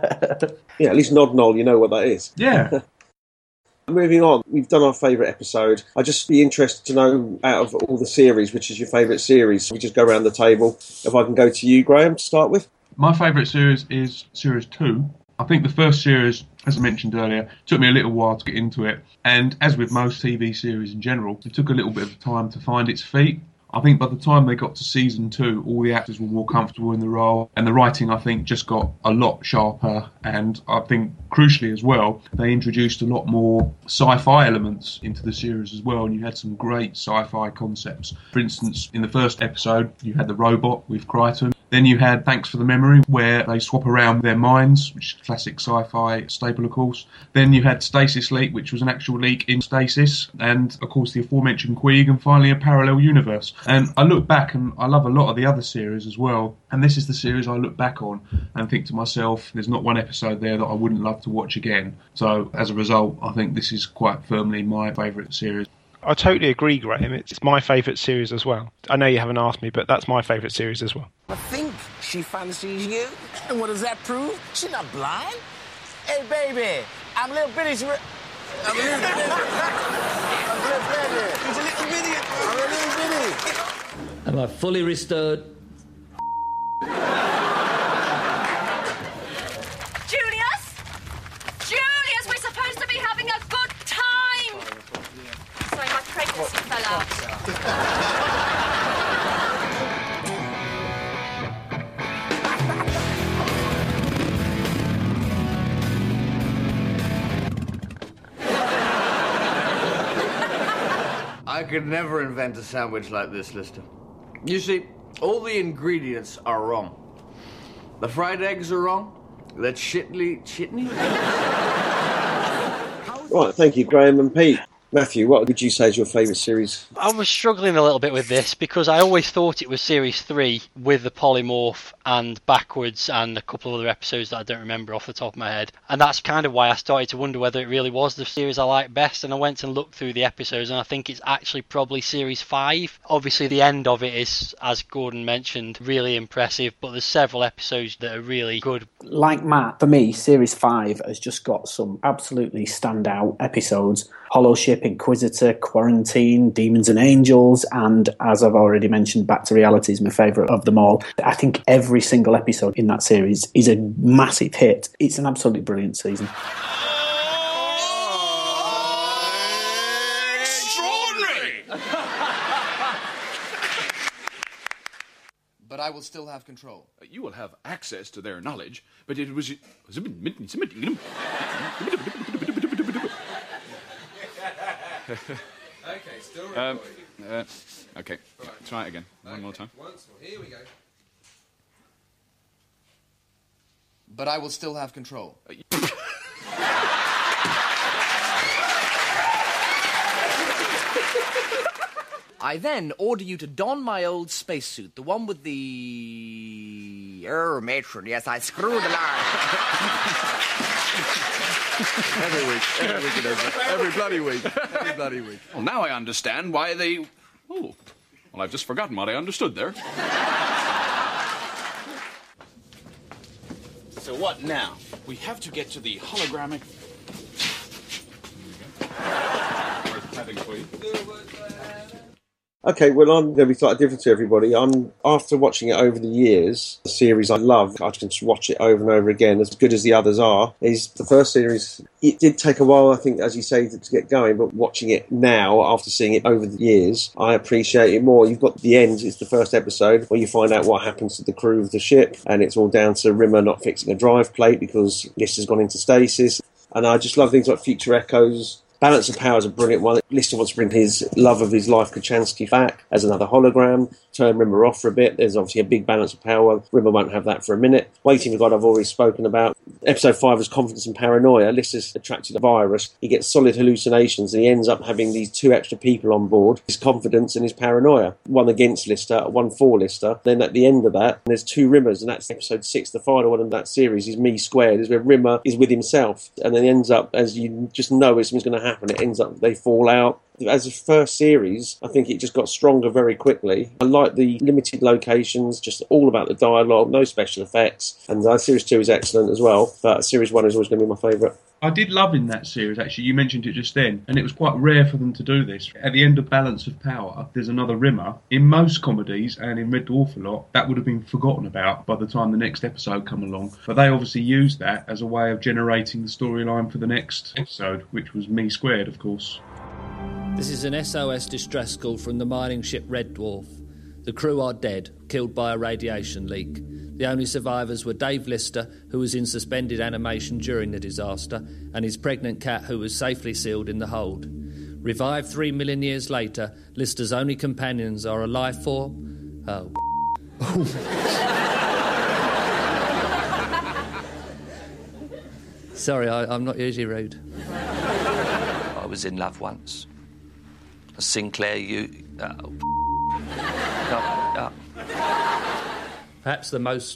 Yeah, at least Nod Knoll, you know what that is. Yeah. Moving on, we've done our favourite episode. I'd just be interested to know, out of all the series, which is your favourite series? We just go around the table. If I can go to you, Graham, to start with. My favourite series is Series two. I think the first series, as I mentioned earlier, took me a little while to get into it. And as with most T V series in general, it took a little bit of time to find its feet. I think by the time they got to season two, all the actors were more comfortable in the role, and the writing, I think, just got a lot sharper. And I think, crucially as well, they introduced a lot more sci-fi elements into the series as well, and you had some great sci-fi concepts. For instance, in the first episode, you had the robot with Crichton. Then you had Thanks for the Memory, where they swap around their minds, which is classic sci-fi staple, of course. Then you had Stasis Leak, which was an actual leak in stasis. And, of course, the aforementioned Queeg, and finally a parallel universe. And I look back, and I love a lot of the other series as well. And this is the series I look back on and think to myself, there's not one episode there that I wouldn't love to watch again. So, as a result, I think this is quite firmly my favourite series. I totally agree, Graham. It's my favourite series as well. I know you haven't asked me, but that's my favourite series as well. I think she fancies you. And what does that prove? She's not blind. Hey, baby, I'm a little bitty. She... I'm a little bitty. I'm a little bitty. She's a little bitty. I'm a little bitty. Am I fully restored? Julius? Julius, we're supposed to be having a good time. Sorry, my pregnancy fell out. I could never invent a sandwich like this, Lister. You see, all the ingredients are wrong. The fried eggs are wrong. The chitney... chitney? Right, thank you, Graham and Pete. Matthew, what would you say is your favourite series? I was struggling a little bit with this because I always thought it was Series three with the polymorph and Backwards and a couple of other episodes that I don't remember off the top of my head. And that's kind of why I started to wonder whether it really was the series I liked best. And I went and looked through the episodes and I think it's actually probably Series five. Obviously the end of it is, as Gordon mentioned, really impressive, but there's several episodes that are really good. Like Matt, for me, Series five has just got some absolutely standout episodes. Holoship, Inquisitor, Quarantine, Demons and Angels, and as I've already mentioned, Back to Reality is my favourite of them all. I think every single episode in that series is a massive hit. It's an absolutely brilliant season. But I will still have control. Uh, you will have access to their knowledge, but it was... Okay, still recording. Um, uh, okay, try it again. One more time. Once more. Here we go. But I will still have control. I then order you to don my old spacesuit, the one with the... Er, matron, yes, I screw the line. Every week, every week it is. Every bloody week, every bloody week. Well, now I understand why they... Oh, well, I've just forgotten what I understood there. So what now? We have to get to the hologramic... Worth having for you. Okay, well, I'm going to be slightly different to everybody. I'm after watching it over the years, the series I love, I can just watch it over and over again, as good as the others are, is the first series. It did take a while, I think, as you say, to get going, but watching it now, after seeing it over the years, I appreciate it more. You've got the end, it's the first episode, where you find out what happens to the crew of the ship, and it's all down to Rimmer not fixing a drive plate because Lister's gone into stasis. And I just love things like Future Echoes. Balance of Power is a brilliant one. Lister wants to bring his love of his life, Kochanski, back as another hologram, turn Rimmer off for a bit. There's obviously a big balance of power. Rimmer won't have that for a minute. Waiting for God, I've already spoken about. Episode five is Confidence and Paranoia. Lister's attracted to a virus. He gets solid hallucinations, and he ends up having these two extra people on board, his confidence and his paranoia. One against Lister, one for Lister. Then at the end of that, there's two Rimmers, and that's episode six, the final one of that series, is Me Squared, is where Rimmer is with himself. And then it ends up, as you just know something's going to happen, it ends up they fall out. As a first series, I think it just got stronger very quickly. I like the limited locations, just all about the dialogue, no special effects. And uh, series two is excellent as well, but series one is always going to be my favourite. I did love in that series, actually. You mentioned it just then, and it was quite rare for them to do this. At the end of Balance of Power, there's another Rimmer. In most comedies, and in Red Dwarf a lot, that would have been forgotten about by the time the next episode come along. But they obviously used that as a way of generating the storyline for the next episode, which was Me Squared, of course. This is an S O S distress call from the mining ship Red Dwarf. The crew are dead, killed by a radiation leak. The only survivors were Dave Lister, who was in suspended animation during the disaster, and his pregnant cat, who was safely sealed in the hold. Revived three million years later, Lister's only companions are a life form... Oh. Sorry, I, I'm not usually rude. I was in love once. A Sinclair U... Oh. Oh, oh. Perhaps the most...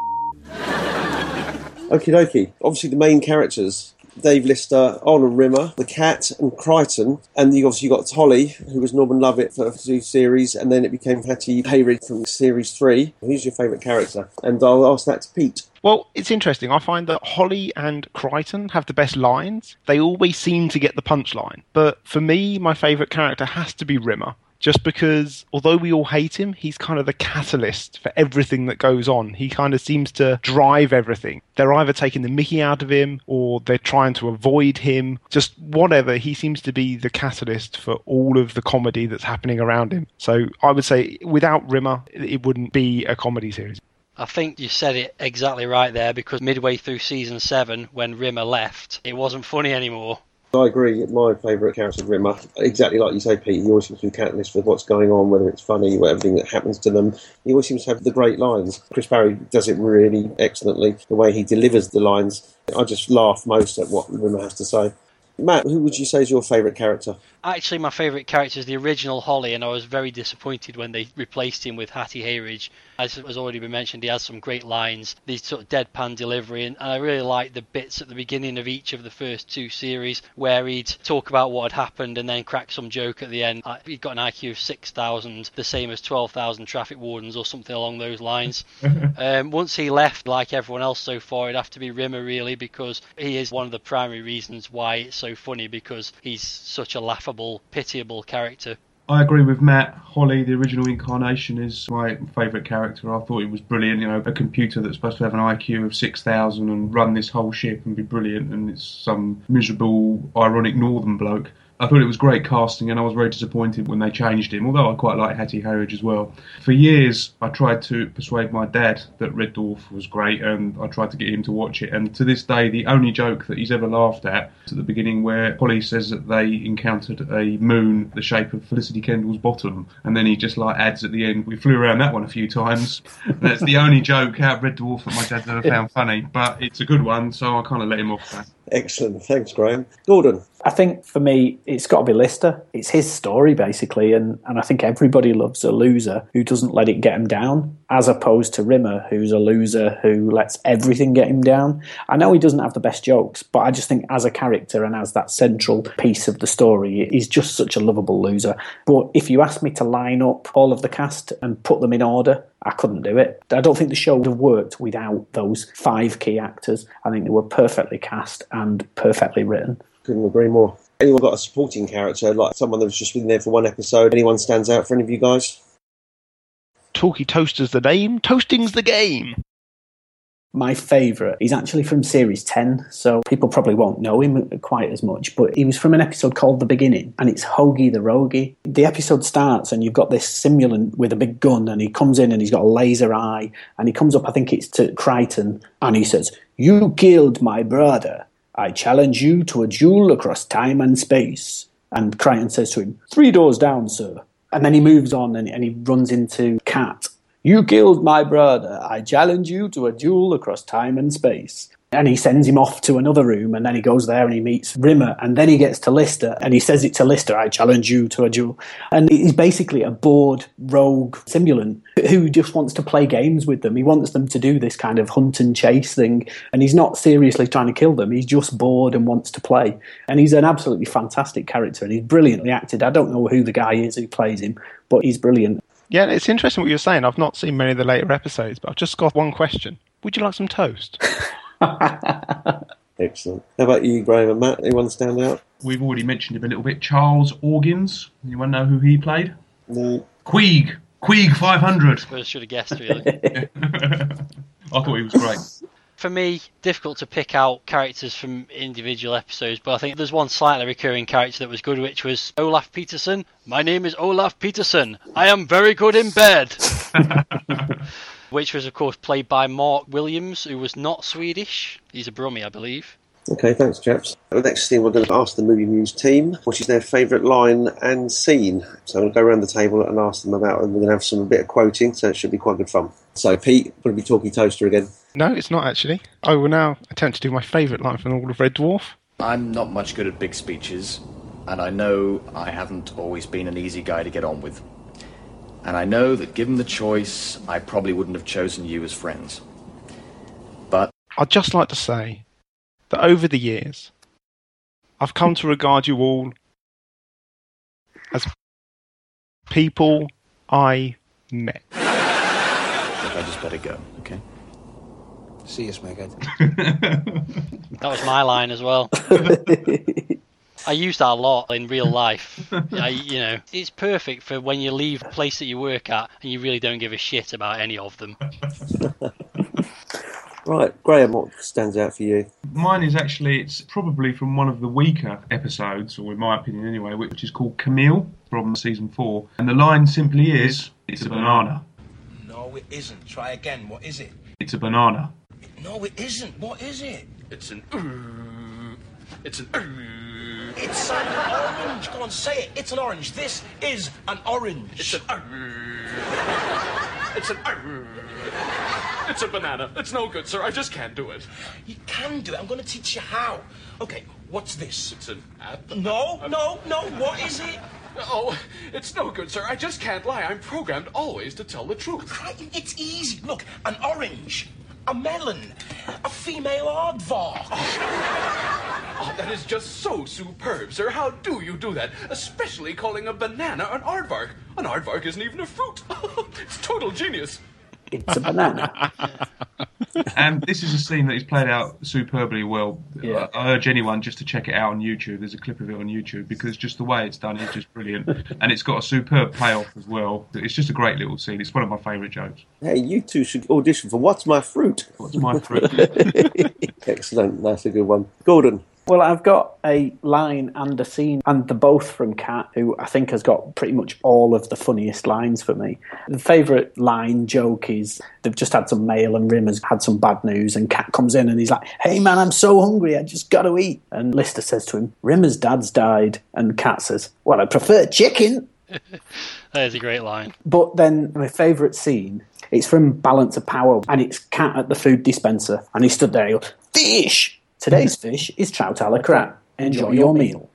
Okie dokie. Obviously the main characters, Dave Lister, Arnold Rimmer, the cat, and Crichton. And you obviously got Holly, who was Norman Lovett for two series, and then it became Hattie Hayridge from series three. Who's your favourite character? And I'll ask that to Pete. Well, it's interesting. I find that Holly and Crichton have the best lines. They always seem to get the punchline. But for me, my favourite character has to be Rimmer. Just because, although we all hate him, he's kind of the catalyst for everything that goes on. He kind of seems to drive everything. They're either taking the mickey out of him, or they're trying to avoid him. Just whatever, he seems to be the catalyst for all of the comedy that's happening around him. So I would say, without Rimmer, it wouldn't be a comedy series. I think you said it exactly right there, because midway through season seven, when Rimmer left, it wasn't funny anymore. I agree. My favourite character is Rimmer. Exactly like you say, Pete. He always seems to be catalyst for what's going on, whether it's funny, or everything that happens to them. He always seems to have the great lines. Chris Barry does it really excellently, the way he delivers the lines. I just laugh most at what Rimmer has to say. Matt, who would you say is your favourite character? Actually, my favourite character is the original Holly, and I was very disappointed when they replaced him with Hattie Hayridge. As has already been mentioned, he has some great lines, these sort of deadpan delivery, and, and I really like the bits at the beginning of each of the first two series where he'd talk about what had happened and then crack some joke at the end. He'd got an I Q of six thousand, the same as twelve thousand traffic wardens or something along those lines. um, once he left, like everyone else so far, it'd have to be Rimmer, really, because he is one of the primary reasons why it's so funny because he's such a laughable, pitiable character. I agree with Matt. Holly, the original incarnation, is my favourite character. I thought he was brilliant. You know, a computer that's supposed to have an I Q of six thousand and run this whole ship and be brilliant, and it's some miserable, ironic northern bloke. I thought it was great casting, and I was very disappointed when they changed him, although I quite like Hattie Herridge as well. For years, I tried to persuade my dad that Red Dwarf was great, and I tried to get him to watch it. And to this day, the only joke that he's ever laughed at is at the beginning where Polly says that they encountered a moon the shape of Felicity Kendall's bottom, and then he just like adds at the end, we flew around that one a few times. And that's the only joke out of Red Dwarf that my dad's ever found funny, but it's a good one, so I kind of let him off that. Excellent. Thanks, Graham. Gordon? I think for me, it's got to be Lister. It's his story, basically, and, and I think everybody loves a loser who doesn't let it get him down, as opposed to Rimmer, who's a loser who lets everything get him down. I know he doesn't have the best jokes, but I just think as a character and as that central piece of the story, he's just such a lovable loser. But if you asked me to line up all of the cast and put them in order, I couldn't do it. I don't think the show would have worked without those five key actors. I think they were perfectly cast and perfectly written. Couldn't agree more. Anyone got a supporting character, like someone that's just been there for one episode? Anyone stands out for any of you guys? Talkie Toaster's the name, toasting's the game. My favourite, he's actually from series ten, so people probably won't know him quite as much, but he was from an episode called The Beginning, and it's Hoagie the Rogie. The episode starts and you've got this simulant with a big gun, and he comes in and he's got a laser eye, and he comes up, I think it's to Crichton, and he says, "You killed my brother. I challenge you to a duel across time and space." And Crichton says to him, "Three doors down, sir." And then he moves on and, and he runs into Cat. "You killed my brother. I challenge you to a duel across time and space." And he sends him off to another room, and then he goes there and he meets Rimmer, and then he gets to Lister, and he says it to Lister, "I challenge you to a duel." And he's basically a bored, rogue simulant who just wants to play games with them. He wants them to do this kind of hunt and chase thing, and he's not seriously trying to kill them. He's just bored and wants to play. And he's an absolutely fantastic character, and he's brilliantly acted. I don't know who the guy is who plays him, but he's brilliant. Yeah, it's interesting what you're saying. I've not seen many of the later episodes, but I've just got one question. Would you like some toast? Excellent. How about you, Graham and Matt? Anyone stand out? We've already mentioned him a little bit. Charles Orgins. Anyone know who he played? No. Queeg. Queeg five hundred. I suppose I should have guessed, really. I thought he was great. For me, difficult to pick out characters from individual episodes, but I think there's one slightly recurring character that was good, which was Olaf Peterson. "My name is Olaf Peterson. I am very good in bed." Which was, of course, played by Mark Williams, who was not Swedish. He's a Brummie, I believe. Okay, thanks, chaps. The next thing, we're going to ask the Movie Muse team what is their favourite line and scene. So I'm going to go around the table and ask them about, and we're going to have some a bit of quoting, so it should be quite good fun. So, Pete, will it be Talkie Toaster again? No, it's not actually. I will now attempt to do my favourite line from all of Red Dwarf. I'm not much good at big speeches, and I know I haven't always been an easy guy to get on with. And I know that given the choice, I probably wouldn't have chosen you as friends. But I'd just like to say that over the years, I've come to regard you all as people I met. I think I just better go, okay? See you, Smeghead. That was my line as well. I use that a lot in real life. I, you know, it's perfect for when you leave a place that you work at and you really don't give a shit about any of them. Right, Graham, what stands out for you? Mine is actually, it's probably from one of the weaker episodes, or in my opinion anyway, which is called Camille from season four. And the line simply is, "It's a banana." No, it isn't. Try again. What is it? It's a banana. No, it isn't. What is it? It's an... It's an... It's an orange. Go on, say it. It's an orange. This is an orange. It's an... It's an... It's a banana. It's no good, sir. I just can't do it. You can do it. I'm going to teach you how. Okay, what's this? It's an apple. No, no, no. What is it? Oh, it's no good, sir. I just can't lie. I'm programmed always to tell the truth. It's easy. Look, an orange, a melon, a female aardvark. Oh, that is just so superb, sir. How do you do that? Especially calling a banana an aardvark. An aardvark isn't even a fruit. It's total genius. It's a banana. And this is a scene that is played out superbly well. Yeah. I urge anyone just to check it out on YouTube. There's a clip of it on YouTube because just the way it's done is just brilliant. And it's got a superb payoff as well. It's just a great little scene. It's one of my favourite jokes. Hey, you two should audition for What's My Fruit? What's My Fruit? Excellent. That's a good one. Gordon. Well, I've got a line and a scene, and they're both from Kat, who I think has got pretty much all of the funniest lines for me. The favourite line joke is they've just had some mail and Rimmer's had some bad news, and Kat comes in and he's like, "Hey man, I'm so hungry, I just got to eat." And Lister says to him, "Rimmer's dad's died." And Kat says, "Well, I prefer chicken." That is a great line. But then my favourite scene, it's from Balance of Power, and it's Kat at the food dispenser, and he stood there and he goes, "Fish! Today's fish is trout a la creme. Enjoy your meal."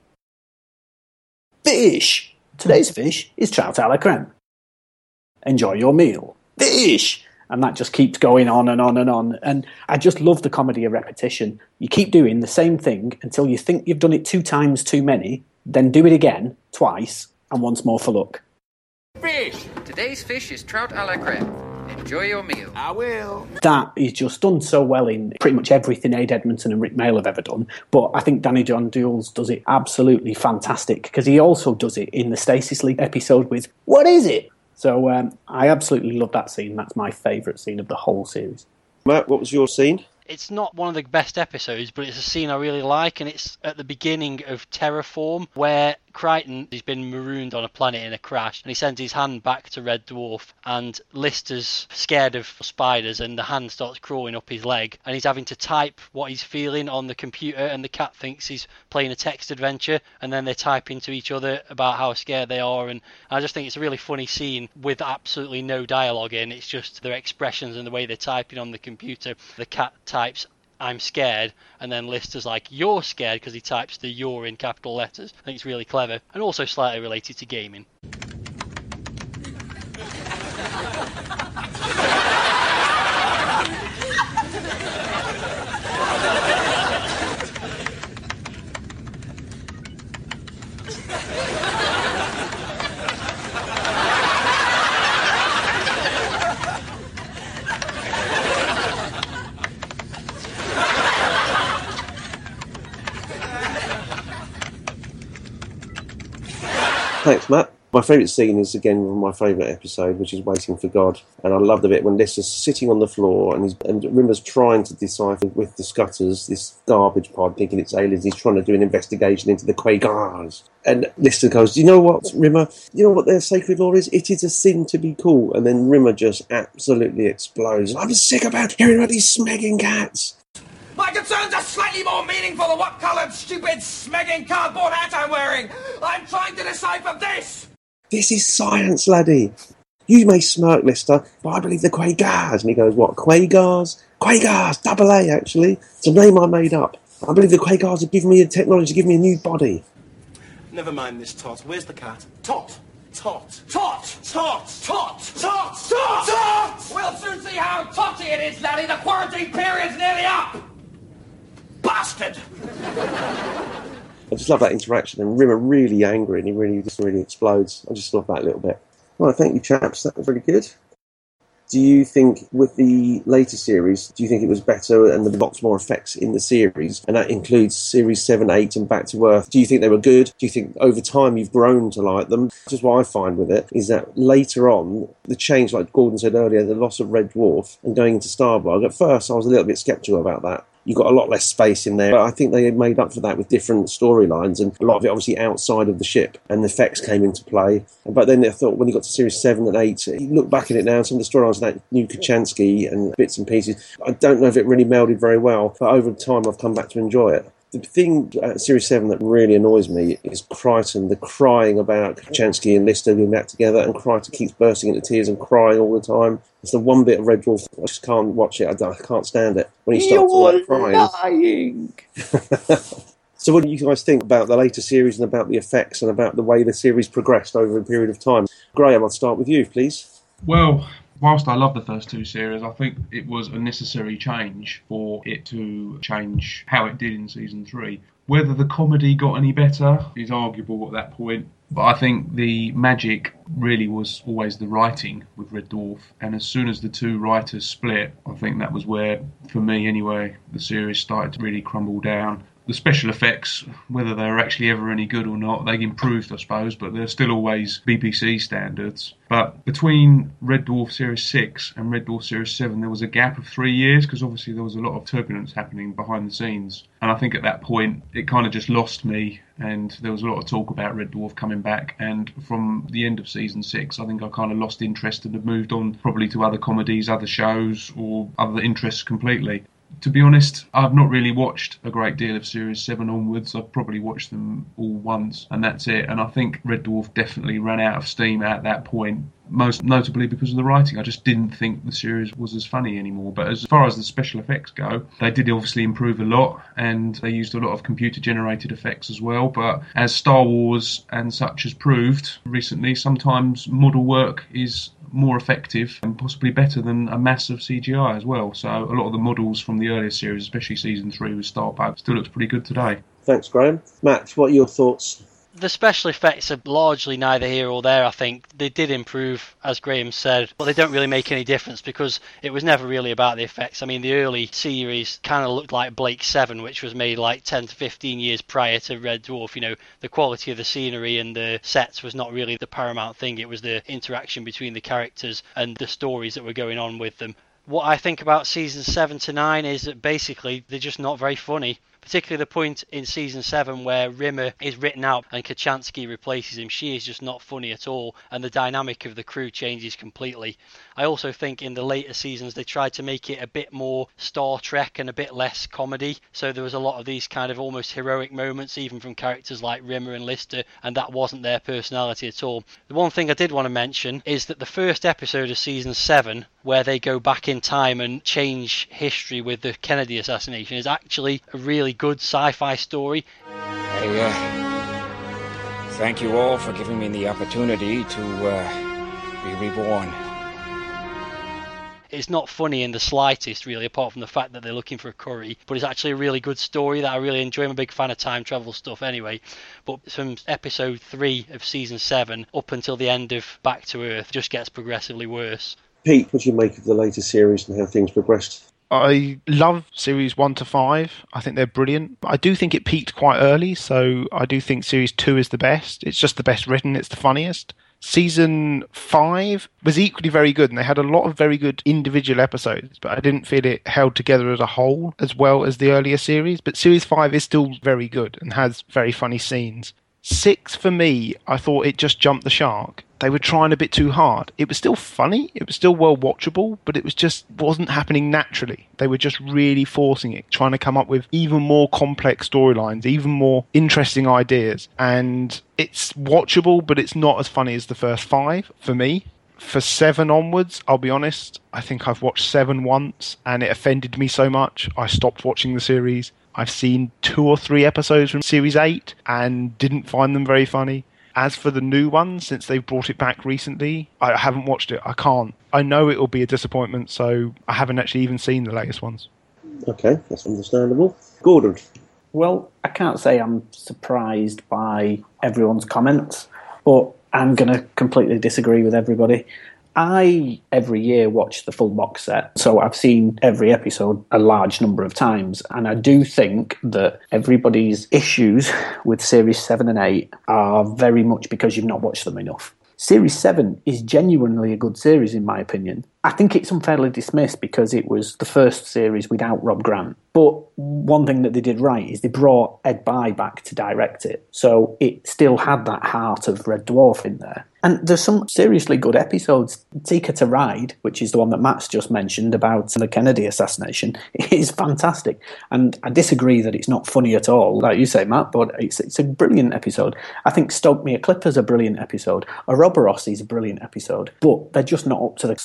Fish! Today's fish is trout a la creme. Enjoy your meal. Fish! And that just keeps going on and on and on. And I just love the comedy of repetition. You keep doing the same thing until you think you've done it two times too many, then do it again, twice, and once more for luck. Fish! Today's fish is trout a la creme. Enjoy your meal. I will. That is just done so well in pretty much everything Ade Edmondson and Rick Mail have ever done. But I think Danny John Dools does it absolutely fantastic, because he also does it in the Stasis League episode with "What is it?" So um, I absolutely love that scene. That's my favourite scene of the whole series. Matt, what was your scene? It's not one of the best episodes, but it's a scene I really like, and it's at the beginning of Terraform, where Crichton has been marooned on a planet in a crash, and he sends his hand back to Red Dwarf, and Lister's scared of spiders, and the hand starts crawling up his leg, and he's having to type what he's feeling on the computer, and the cat thinks he's playing a text adventure, and then they type into each other about how scared they are, and I just think it's a really funny scene with absolutely no dialogue in. It's just their expressions and the way they're typing on the computer. The cat types, "I'm scared," and then Lister's like, "You're scared," because he types the "you're" in capital letters. I think it's really clever, and also slightly related to gaming. Thanks, Matt. My favourite scene is, again, my favourite episode, which is Waiting for God. And I love the bit when Lister's sitting on the floor and, he's, and Rimmer's trying to decipher with the Scutters this garbage pod, thinking it's aliens. He's trying to do an investigation into the Quagars. And Lister goes, "Do you know what, Rimmer? You know what their sacred law is? It is a sin to be cool." And then Rimmer just absolutely explodes. "I'm sick about hearing about these smegging cats." My concerns are slightly more meaningful than what coloured, stupid, smegging cardboard hat I'm wearing. I'm trying to decipher this. "This is science, laddie. You may smirk, Lister, but I believe the Quagars." And he goes, "What, Quagars?" "Quagars, double A, actually. It's a name I made up. I believe the Quagars have given me the technology to give me a new body." Never mind this tot. Where's the cat? Tot! Tot! Tot! Tot! Tot! Tot! Tot! Tot! We'll soon see how totty it is, laddie. The quarantine period's nearly up. Bastard! I just love that interaction, and Rimmer really angry, and he really just really explodes. I just love that little bit. Well, thank you, chaps. That was really good. Do you think, with the later series, do you think it was better and there were lots more effects in the series? And that includes series seven, eight and Back to Earth. Do you think they were good? Do you think over time you've grown to like them? Just what I find with it is that later on, the change, like Gordon said earlier, the loss of Red Dwarf and going into Starbug, at first I was a little bit sceptical about that. You've got a lot less space in there, but I think they made up for that with different storylines, and a lot of it obviously outside of the ship, and the effects came into play. But then I thought when you got to series seven and eight, you look back at it now, and some of the storylines, that new Kachansky and bits and pieces, I don't know if it really melded very well, but over time I've come back to enjoy it. The thing at Series seven that really annoys me is Crichton, the crying about Kachansky and Lister doing that together, and Crichton keeps bursting into tears and crying all the time. It's the one bit of Red Dwarf, I just can't watch it, I, don't, I can't stand it. When he starts like, crying. Lying. So what do you guys think about the later series and about the effects and about the way the series progressed over a period of time? Graham, I'll start with you, please. Well, whilst I love the first two series, I think it was a necessary change for it to change how it did in season three. Whether the comedy got any better is arguable at that point. But I think the magic really was always the writing with Red Dwarf. And as soon as the two writers split, I think that was where, for me anyway, the series started to really crumble down. The special effects, whether they're actually ever any good or not, they improved, I suppose, but they're still always B B C standards. But between Red Dwarf Series six and Red Dwarf Series seven, there was a gap of three years, because obviously there was a lot of turbulence happening behind the scenes. And I think at that point, it kind of just lost me, and there was a lot of talk about Red Dwarf coming back. And from the end of season six, I think I kind of lost interest and have moved on probably to other comedies, other shows, or other interests completely. To be honest, I've not really watched a great deal of Series seven onwards. I've probably watched them all once, and that's it. And I think Red Dwarf definitely ran out of steam at that point, most notably because of the writing. I just didn't think the series was as funny anymore. But as far as the special effects go, they did obviously improve a lot, and they used a lot of computer-generated effects as well. But as Star Wars and such has proved recently, sometimes model work is more effective and possibly better than a massive C G I as well. So a lot of the models from the earlier series, especially season three with Starbug, still looks pretty good today. Thanks, Graham. Matt, what are your thoughts? The special effects are largely neither here or there, I think. They did improve, as Graham said, but they don't really make any difference because it was never really about the effects. I mean, the early series kind of looked like Blake seven, which was made like ten to fifteen years prior to Red Dwarf. You know, the quality of the scenery and the sets was not really the paramount thing. It was the interaction between the characters and the stories that were going on with them. What I think about seasons seven to nine is that basically they're just not very funny. Particularly the point in season seven where Rimmer is written out and Kachansky replaces him. She is just not funny at all, and the dynamic of the crew changes completely. I also think in the later seasons they tried to make it a bit more Star Trek and a bit less comedy, so there was a lot of these kind of almost heroic moments even from characters like Rimmer and Lister, and that wasn't their personality at all. The one thing I did want to mention is that the first episode of season seven, where they go back in time and change history with the Kennedy assassination, is actually a really good sci-fi story. I, uh, thank you all for giving me the opportunity to uh, be reborn. It's not funny in the slightest, really, apart from the fact that they're looking for a curry, but it's actually a really good story that I really enjoy. I'm a big fan of time travel stuff anyway, but from episode three of season seven up until the end of Back to Earth just gets progressively worse. Pete, what do you make of the later series and how things progressed? I love series one to five. I think they're brilliant. I do think it peaked quite early, so I do think series two is the best. It's just the best written. It's the funniest. Season five was equally very good, and they had a lot of very good individual episodes, but I didn't feel it held together as a whole as well as the earlier series. But series five is still very good and has very funny scenes. Six, for me, I thought it just jumped the shark. They were trying a bit too hard. It was still funny, it was still well watchable, but it was just wasn't happening naturally. They were just really forcing it, trying to come up with even more complex storylines, even more interesting ideas. And it's watchable, but it's not as funny as the first five, for me. For seven onwards, I'll be honest, I think I've watched seven once, and it offended me so much, I stopped watching the series. I've seen two or three episodes from series eight, and didn't find them very funny. As for the new ones, since they've brought it back recently, I haven't watched it. I can't. I know it will be a disappointment, so I haven't actually even seen the latest ones. Okay, that's understandable. Gordon? Well, I can't say I'm surprised by everyone's comments, but I'm going to completely disagree with everybody. I, every year, watch the full box set, so I've seen every episode a large number of times, and I do think that everybody's issues with Series seven and eight are very much because you've not watched them enough. Series seven is genuinely a good series, in my opinion. I think it's unfairly dismissed because it was the first series without Rob Grant. But one thing that they did right is they brought Ed Bye back to direct it. So it still had that heart of Red Dwarf in there. And there's some seriously good episodes. Ticket to Ride, which is the one that Matt's just mentioned about the Kennedy assassination, is fantastic. And I disagree that it's not funny at all, like you say, Matt, but it's, it's a brilliant episode. I think Stoke Me a Clipper's a brilliant episode. Ouroboros is a brilliant episode. But they're just not up to the standard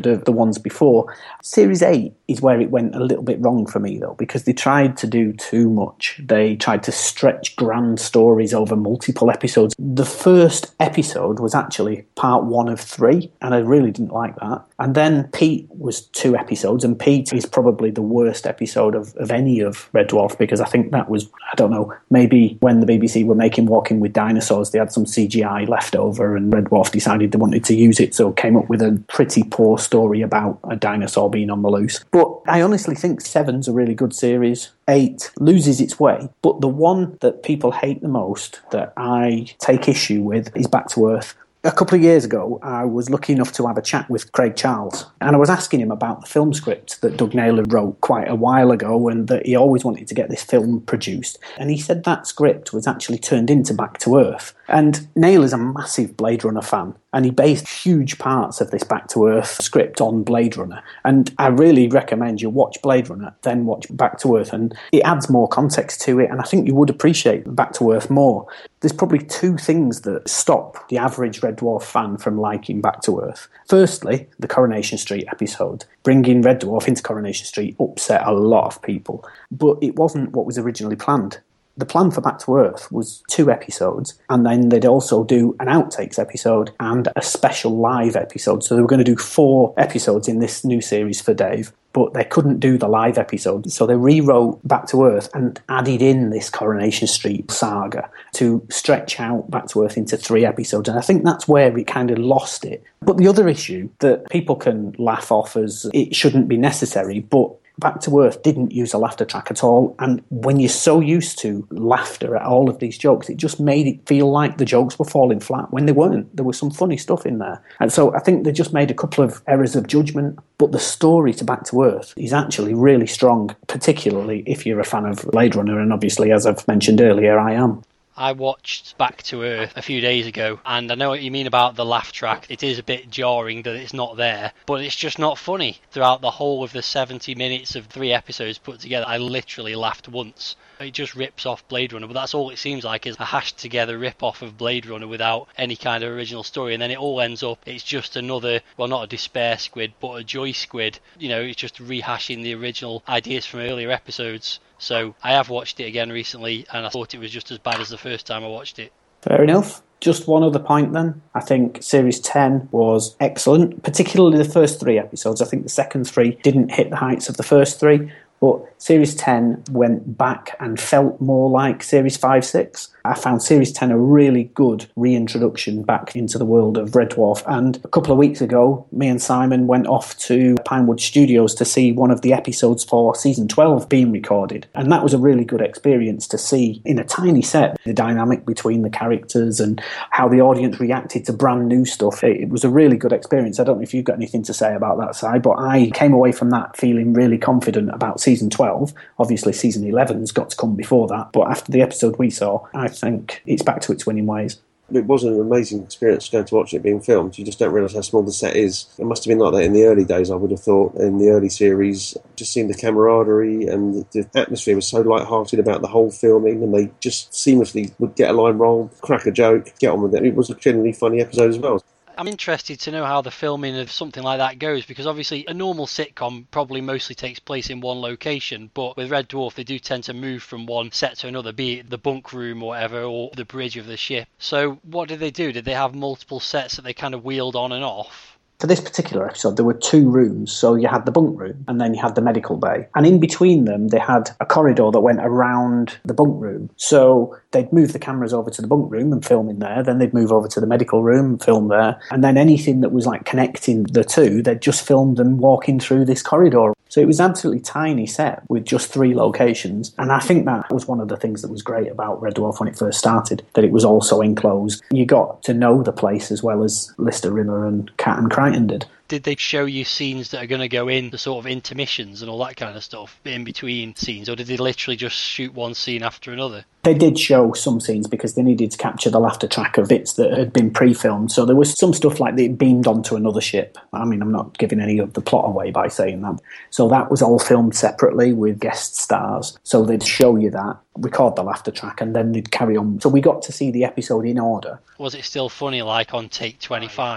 of the ones before. Series eight is where it went a little bit wrong for me, though, because they tried to do too much. They tried to stretch grand stories over multiple episodes. The first episode was actually part one of three, and I really didn't like that. And then Pete was two episodes, and Pete is probably the worst episode of, of any of Red Dwarf, because I think that was, I don't know, maybe when the B B C were making Walking with Dinosaurs, they had some C G I left over, and Red Dwarf decided they wanted to use it, so came up with a pretty poor story about a dinosaur being on the loose. But I honestly think Seven's a really good series. Eight loses its way, but the one that people hate the most, that I take issue with, is Back to Earth. A couple of years ago, I was lucky enough to have a chat with Craig Charles, and I was asking him about the film script that Doug Naylor wrote quite a while ago, and that he always wanted to get this film produced. And he said that script was actually turned into Back to Earth. And Naylor's a massive Blade Runner fan, and he based huge parts of this Back to Earth script on Blade Runner. And I really recommend you watch Blade Runner, then watch Back to Earth, and it adds more context to it, and I think you would appreciate Back to Earth more. There's probably two things that stop the average Red Dwarf fan from liking Back to Earth. Firstly, the Coronation Street episode. Bringing Red Dwarf into Coronation Street upset a lot of people, but it wasn't what was originally planned. The plan for Back to Earth was two episodes, and then they'd also do an outtakes episode and a special live episode. So they were going to do four episodes in this new series for Dave, but they couldn't do the live episode. So they rewrote Back to Earth and added in this Coronation Street saga to stretch out Back to Earth into three episodes. And I think that's where it kind of lost it. But the other issue that people can laugh off as it shouldn't be necessary, but Back to Earth didn't use a laughter track at all, and when you're so used to laughter at all of these jokes, it just made it feel like the jokes were falling flat when they weren't. There was some funny stuff in there. And so I think they just made a couple of errors of judgment, but the story to Back to Earth is actually really strong, particularly if you're a fan of Blade Runner, and obviously, as I've mentioned earlier, I am. I watched Back to Earth a few days ago, and I know what you mean about the laugh track. It is a bit jarring that it's not there, but it's just not funny. Throughout the whole of the seventy minutes of three episodes put together, I literally laughed once. It just rips off Blade Runner, but that's all it seems like, is a hashed together rip-off of Blade Runner without any kind of original story, and then it all ends up, it's just another, well, not a despair squid, but a joy squid. You know, it's just rehashing the original ideas from earlier episodes. So I have watched it again recently, and I thought it was just as bad as the first time I watched it. Fair enough. Just one other point then. I think Series ten was excellent, particularly the first three episodes. I think the second three didn't hit the heights of the first three, but Series ten went back and felt more like Series five six. I found Series ten a really good reintroduction back into the world of Red Dwarf, and a couple of weeks ago, me and Simon went off to Pinewood Studios to see one of the episodes for Season twelve being recorded, and that was a really good experience to see, in a tiny set, the dynamic between the characters and how the audience reacted to brand new stuff. It, it was a really good experience. I don't know if you've got anything to say about that, Si, but I came away from that feeling really confident about Season twelve. Obviously, Season eleven's got to come before that, but after the episode we saw, I think it's back to its winning ways. It was an amazing experience going to watch it being filmed. You just don't realise how small the set is. It must have been like that in the early days, I would have thought, in the early series. Just seeing the camaraderie and the atmosphere was so light-hearted about the whole filming, and they just seamlessly would get a line wrong, crack a joke, get on with it. It was a genuinely funny episode as well. I'm interested to know how the filming of something like that goes, because obviously a normal sitcom probably mostly takes place in one location, but with Red Dwarf they do tend to move from one set to another, be it the bunk room or whatever, or the bridge of the ship. So what did they do? Did they have multiple sets that they kind of wheeled on and off? For this particular episode, there were two rooms. So you had the bunk room and then you had the medical bay. And in between them, they had a corridor that went around the bunk room. So they'd move the cameras over to the bunk room and film in there. Then they'd move over to the medical room and film there. And then anything that was like connecting the two, they'd just film them walking through this corridor. So it was an absolutely tiny set with just three locations. And I think that was one of the things that was great about Red Dwarf when it first started, that it was all so enclosed. You got to know the place as well as Lister Rimmer and Cat and Crichton did. Did they show you scenes that are going to go in, the sort of intermissions and all that kind of stuff in between scenes, or did they literally just shoot one scene after another? They did show some scenes because they needed to capture the laughter track of bits that had been pre-filmed. So there was some stuff like they beamed onto another ship. I mean, I'm not giving any of the plot away by saying that. So that was all filmed separately with guest stars. So they'd show you that, record the laughter track, and then they'd carry on. So we got to see the episode in order. Was it still funny, like on take twenty-five?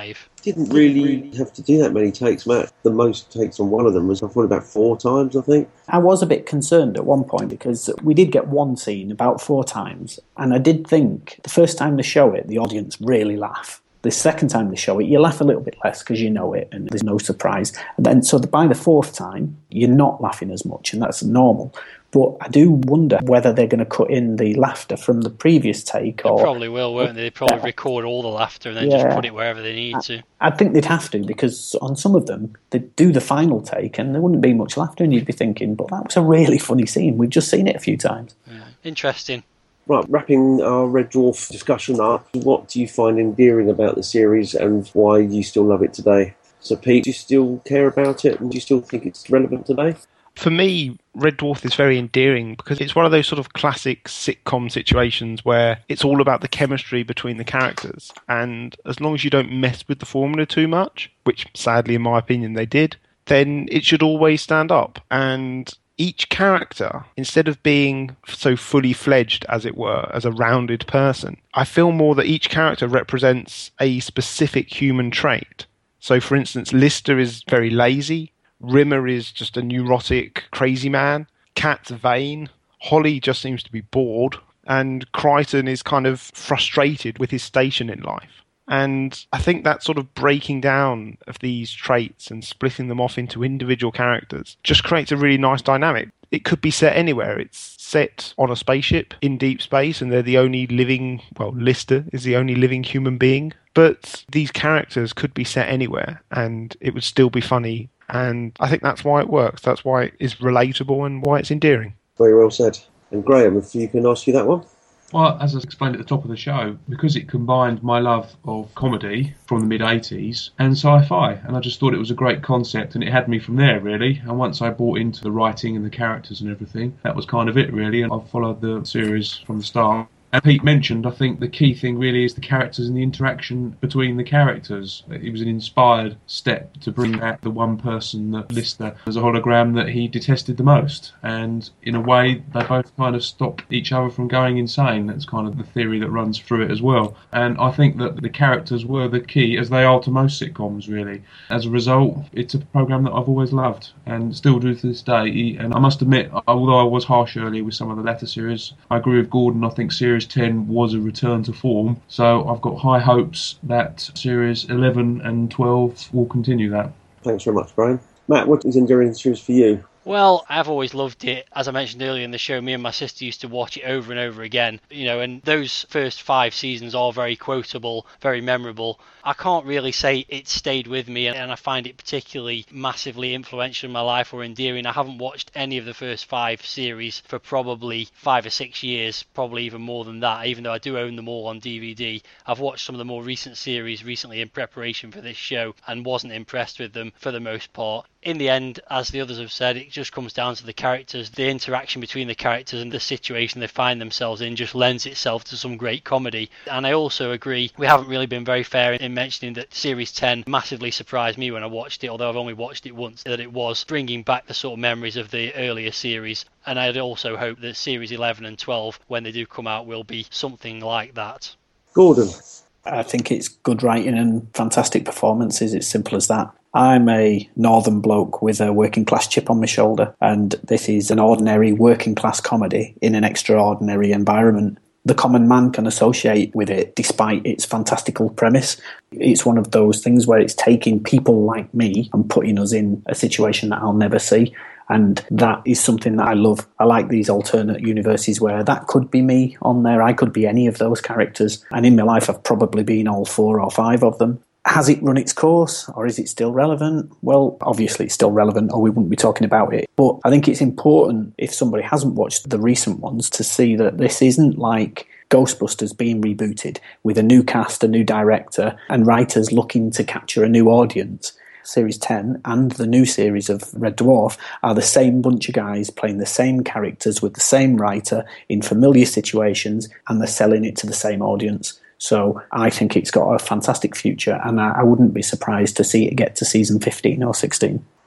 didn't really have to do that many takes, Matt. The most takes on one of them was probably about four times, I think. I was a bit concerned at one point because we did get one scene about four times, and I did think the first time they show it, the audience really laugh. The second time they show it, you laugh a little bit less because you know it and there's no surprise. And then, so by the fourth time, you're not laughing as much, and that's normal. But I do wonder whether they're going to cut in the laughter from the previous take. Or they probably will, won't they? They probably yeah. record all the laughter and then yeah. just put it wherever they need I, to. I think they'd have to, because on some of them, they'd do the final take and there wouldn't be much laughter, and you'd be thinking, but that was a really funny scene. We've just seen it a few times. Yeah. Interesting. Right, wrapping our Red Dwarf discussion up, what do you find endearing about the series and why you still love it today? So, Pete, do you still care about it and do you still think it's relevant today? For me, Red Dwarf is very endearing because it's one of those sort of classic sitcom situations where it's all about the chemistry between the characters. And as long as you don't mess with the formula too much, which sadly, in my opinion, they did, then it should always stand up. And each character, instead of being so fully fledged, as it were, as a rounded person, I feel more that each character represents a specific human trait. So, for instance, Lister is very lazy. Rimmer is just a neurotic, crazy man. Kat's vain. Holly just seems to be bored. And Crichton is kind of frustrated with his station in life. And I think that sort of breaking down of these traits and splitting them off into individual characters just creates a really nice dynamic. It could be set anywhere. It's set on a spaceship in deep space and they're the only living, well, Lister is the only living human being. But these characters could be set anywhere and it would still be funny. And I think that's why it works. That's why it is relatable and why it's endearing. Very well said. And Graham, if you can ask you that one. Well, as I explained at the top of the show, because it combined my love of comedy from the mid-eighties and sci-fi, and I just thought it was a great concept, and it had me from there, really. And once I bought into the writing and the characters and everything, that was kind of it, really, and I've followed the series from the start. As Pete mentioned, I think the key thing really is the characters and the interaction between the characters. It was an inspired step to bring back the one person that Lister as a hologram that he detested the most. And in a way, they both kind of stop each other from going insane. That's kind of the theory that runs through it as well. And I think that the characters were the key, as they are to most sitcoms, really. As a result, it's a program that I've always loved and still do to this day. And I must admit, although I was harsh earlier with some of the latter series, I agree with Gordon. I think series ten was a return to form, so I've got high hopes that series eleven and twelve will continue that. Thanks very much, Brian. Matt, what is enduring the series for you? Well, I've always loved it. As I mentioned earlier in the show, me and my sister used to watch it over and over again. You know, and those first five seasons are very quotable, very memorable. I can't really say it stayed with me, and I find it particularly massively influential in my life or endearing. I haven't watched any of the first five series for probably five or six years, probably even more than that, even though I do own them all on D V D. I've watched some of the more recent series recently in preparation for this show and wasn't impressed with them for the most part. In the end, as the others have said, it just comes down to the characters. The interaction between the characters and the situation they find themselves in just lends itself to some great comedy. And I also agree, we haven't really been very fair in mentioning that Series ten massively surprised me when I watched it, although I've only watched it once, that it was bringing back the sort of memories of the earlier series. And I'd also hope that Series eleven and twelve, when they do come out, will be something like that. Gordon? I think it's good writing and fantastic performances. It's simple as that. I'm a northern bloke with a working class chip on my shoulder, and this is an ordinary working class comedy in an extraordinary environment. The common man can associate with it despite its fantastical premise. It's one of those things where it's taking people like me and putting us in a situation that I'll never see. And that is something that I love. I like these alternate universes where that could be me on there. I could be any of those characters. And in my life, I've probably been all four or five of them. Has it run its course, or is it still relevant? Well, obviously it's still relevant, or we wouldn't be talking about it. But I think it's important, if somebody hasn't watched the recent ones, to see that this isn't like Ghostbusters being rebooted with a new cast, a new director, and writers looking to capture a new audience. Series ten and the new series of Red Dwarf are the same bunch of guys playing the same characters with the same writer in familiar situations, and they're selling it to the same audience. So I think it's got a fantastic future, and I, I wouldn't be surprised to see it get to season fifteen or sixteen.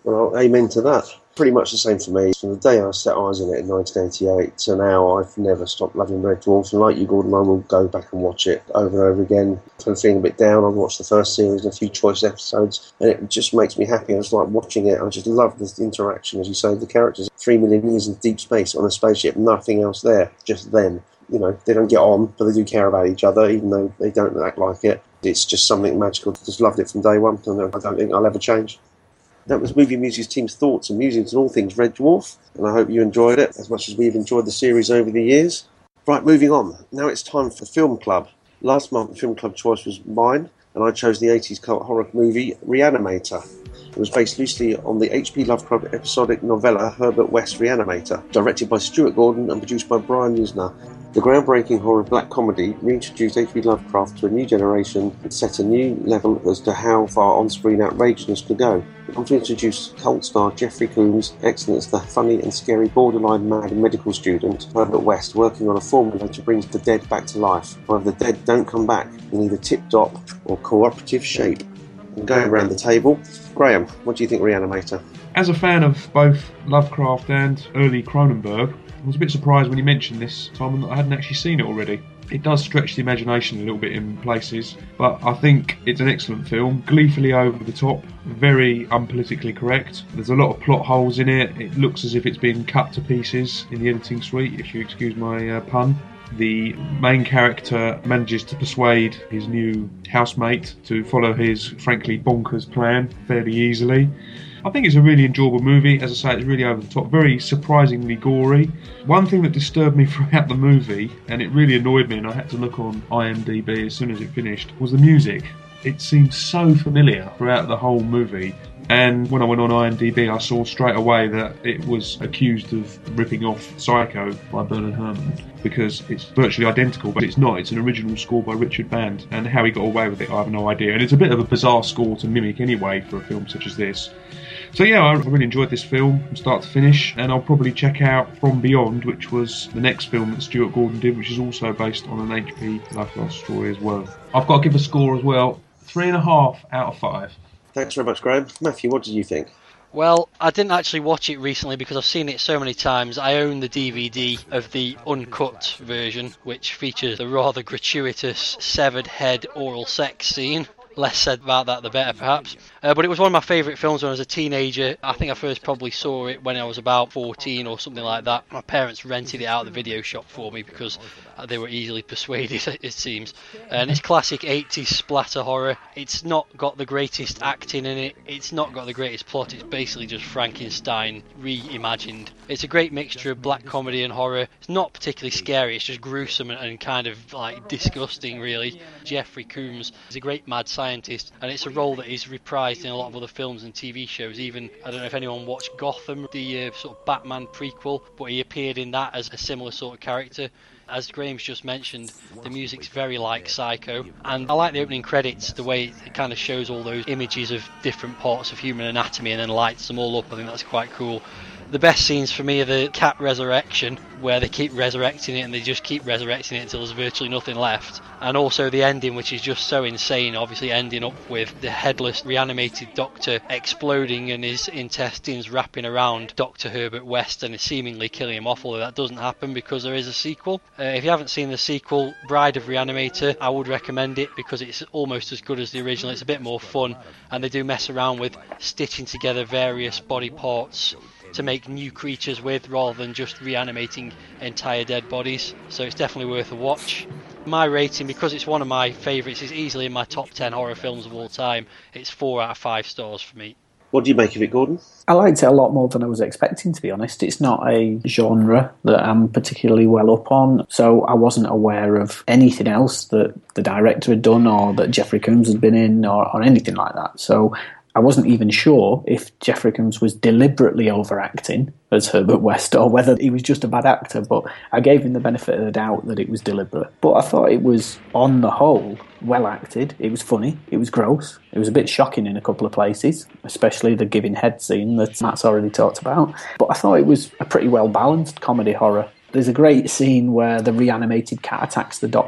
Well, amen to that. Pretty much the same for me. From the day I set eyes on it in nineteen eighty-eight to now, I've never stopped loving Red Dwarf. And like you, Gordon, I will go back and watch it over and over again. If I'm feeling a bit down, I'll watch the first series and a few choice episodes, and it just makes me happy. I just like watching it. I just love the interaction, as you say, the characters. Three million years in deep space on a spaceship, nothing else there, just them. You know, they don't get on, but they do care about each other, even though they don't act like it. It's just something magical. Just loved it from day one, and I don't think I'll ever change. That was Movie Muse's team's thoughts and musings on all things Red Dwarf, and I hope you enjoyed it as much as we've enjoyed the series over the years. Right, moving on. Now it's time for Film Club. Last month, the Film Club choice was mine, and I chose the eighties cult horror movie Reanimator. It was based loosely on the H P Lovecraft episodic novella Herbert West Reanimator, directed by Stuart Gordon and produced by Brian Usner. The groundbreaking horror black comedy reintroduced H P Lovecraft to a new generation and set a new level as to how far on-screen outrageousness could go. It also introduced cult star Jeffrey Combs' excellence, the funny and scary borderline mad medical student Herbert West, working on a formula to bring the dead back to life. However, the dead don't come back in either tip-top or cooperative shape. And going around the table, Graham, what do you think Reanimator? As a fan of both Lovecraft and early Cronenberg, I was a bit surprised when you mentioned this, Tom, that I hadn't actually seen it already. It does stretch the imagination a little bit in places, but I think it's an excellent film, gleefully over the top, very unpolitically correct. There's a lot of plot holes in it. It looks as if it's been cut to pieces in the editing suite, if you excuse my uh, pun. The main character manages to persuade his new housemate to follow his, frankly, bonkers plan fairly easily. I think it's a really enjoyable movie. As I say, it's really over the top, very surprisingly gory. One thing that disturbed me throughout the movie, and it really annoyed me, and I had to look on I M D B as soon as it finished, was the music. It seemed so familiar throughout the whole movie. And when I went on I M D B, I saw straight away that it was accused of ripping off Psycho by Bernard Herrmann, because it's virtually identical, but it's not. It's an original score by Richard Band, and how he got away with it, I have no idea. And it's a bit of a bizarre score to mimic anyway for a film such as this. So yeah, I really enjoyed this film from start to finish, and I'll probably check out From Beyond, which was the next film that Stuart Gordon did, which is also based on an H P Lovecraft story as well. I've got to give a score as well, three and a half out of five. Thanks very much, Graham. Matthew, what did you think? Well, I didn't actually watch it recently because I've seen it so many times. I own the D V D of the uncut version, which features the rather gratuitous severed head oral sex scene. Less said about that, the better, perhaps. Uh, but it was one of my favourite films when I was a teenager. I think I first probably saw it when I was about fourteen or something like that. My parents rented it out of the video shop for me because they were easily persuaded, it seems. And it's classic eighties splatter horror. It's not got the greatest acting in it. It's not got the greatest plot. It's basically just Frankenstein reimagined. It's a great mixture of black comedy and horror. It's not particularly scary. It's just gruesome and, and kind of like disgusting, really. Jeffrey Combs is a great mad scientist, and it's a role that is reprised in a lot of other films and T V shows. Even, I don't know if anyone watched Gotham, the uh, sort of Batman prequel, but he appeared in that as a similar sort of character. As Graham's just mentioned, the music's very like Psycho, and I like the opening credits, the way it kind of shows all those images of different parts of human anatomy and then lights them all up. I think that's quite cool. The best scenes for me are the cat resurrection, where they keep resurrecting it and they just keep resurrecting it until there's virtually nothing left. And also the ending, which is just so insane, obviously ending up with the headless reanimated Doctor exploding and his intestines wrapping around Doctor Herbert West and seemingly killing him off, although that doesn't happen because there is a sequel. Uh, if you haven't seen the sequel, Bride of Reanimator, I would recommend it because it's almost as good as the original. It's a bit more fun, and they do mess around with stitching together various body parts to make new creatures with, rather than just reanimating entire dead bodies. So it's definitely worth a watch. My rating, because it's one of my favourites, is easily in my top ten horror films of all time. It's four out of five stars for me. What do you make of it, Gordon? I liked it a lot more than I was expecting, to be honest. It's not a genre that I'm particularly well up on, so I wasn't aware of anything else that the director had done or that Jeffrey Combs had been in or, or anything like that. So I wasn't even sure if Jeffrey Combs was deliberately overacting as Herbert West or whether he was just a bad actor, but I gave him the benefit of the doubt that it was deliberate. But I thought it was, on the whole, well acted. It was funny. It was gross. It was a bit shocking in a couple of places, especially the giving head scene that Matt's already talked about. But I thought it was a pretty well-balanced comedy horror. There's a great scene where the reanimated cat attacks the Doctor,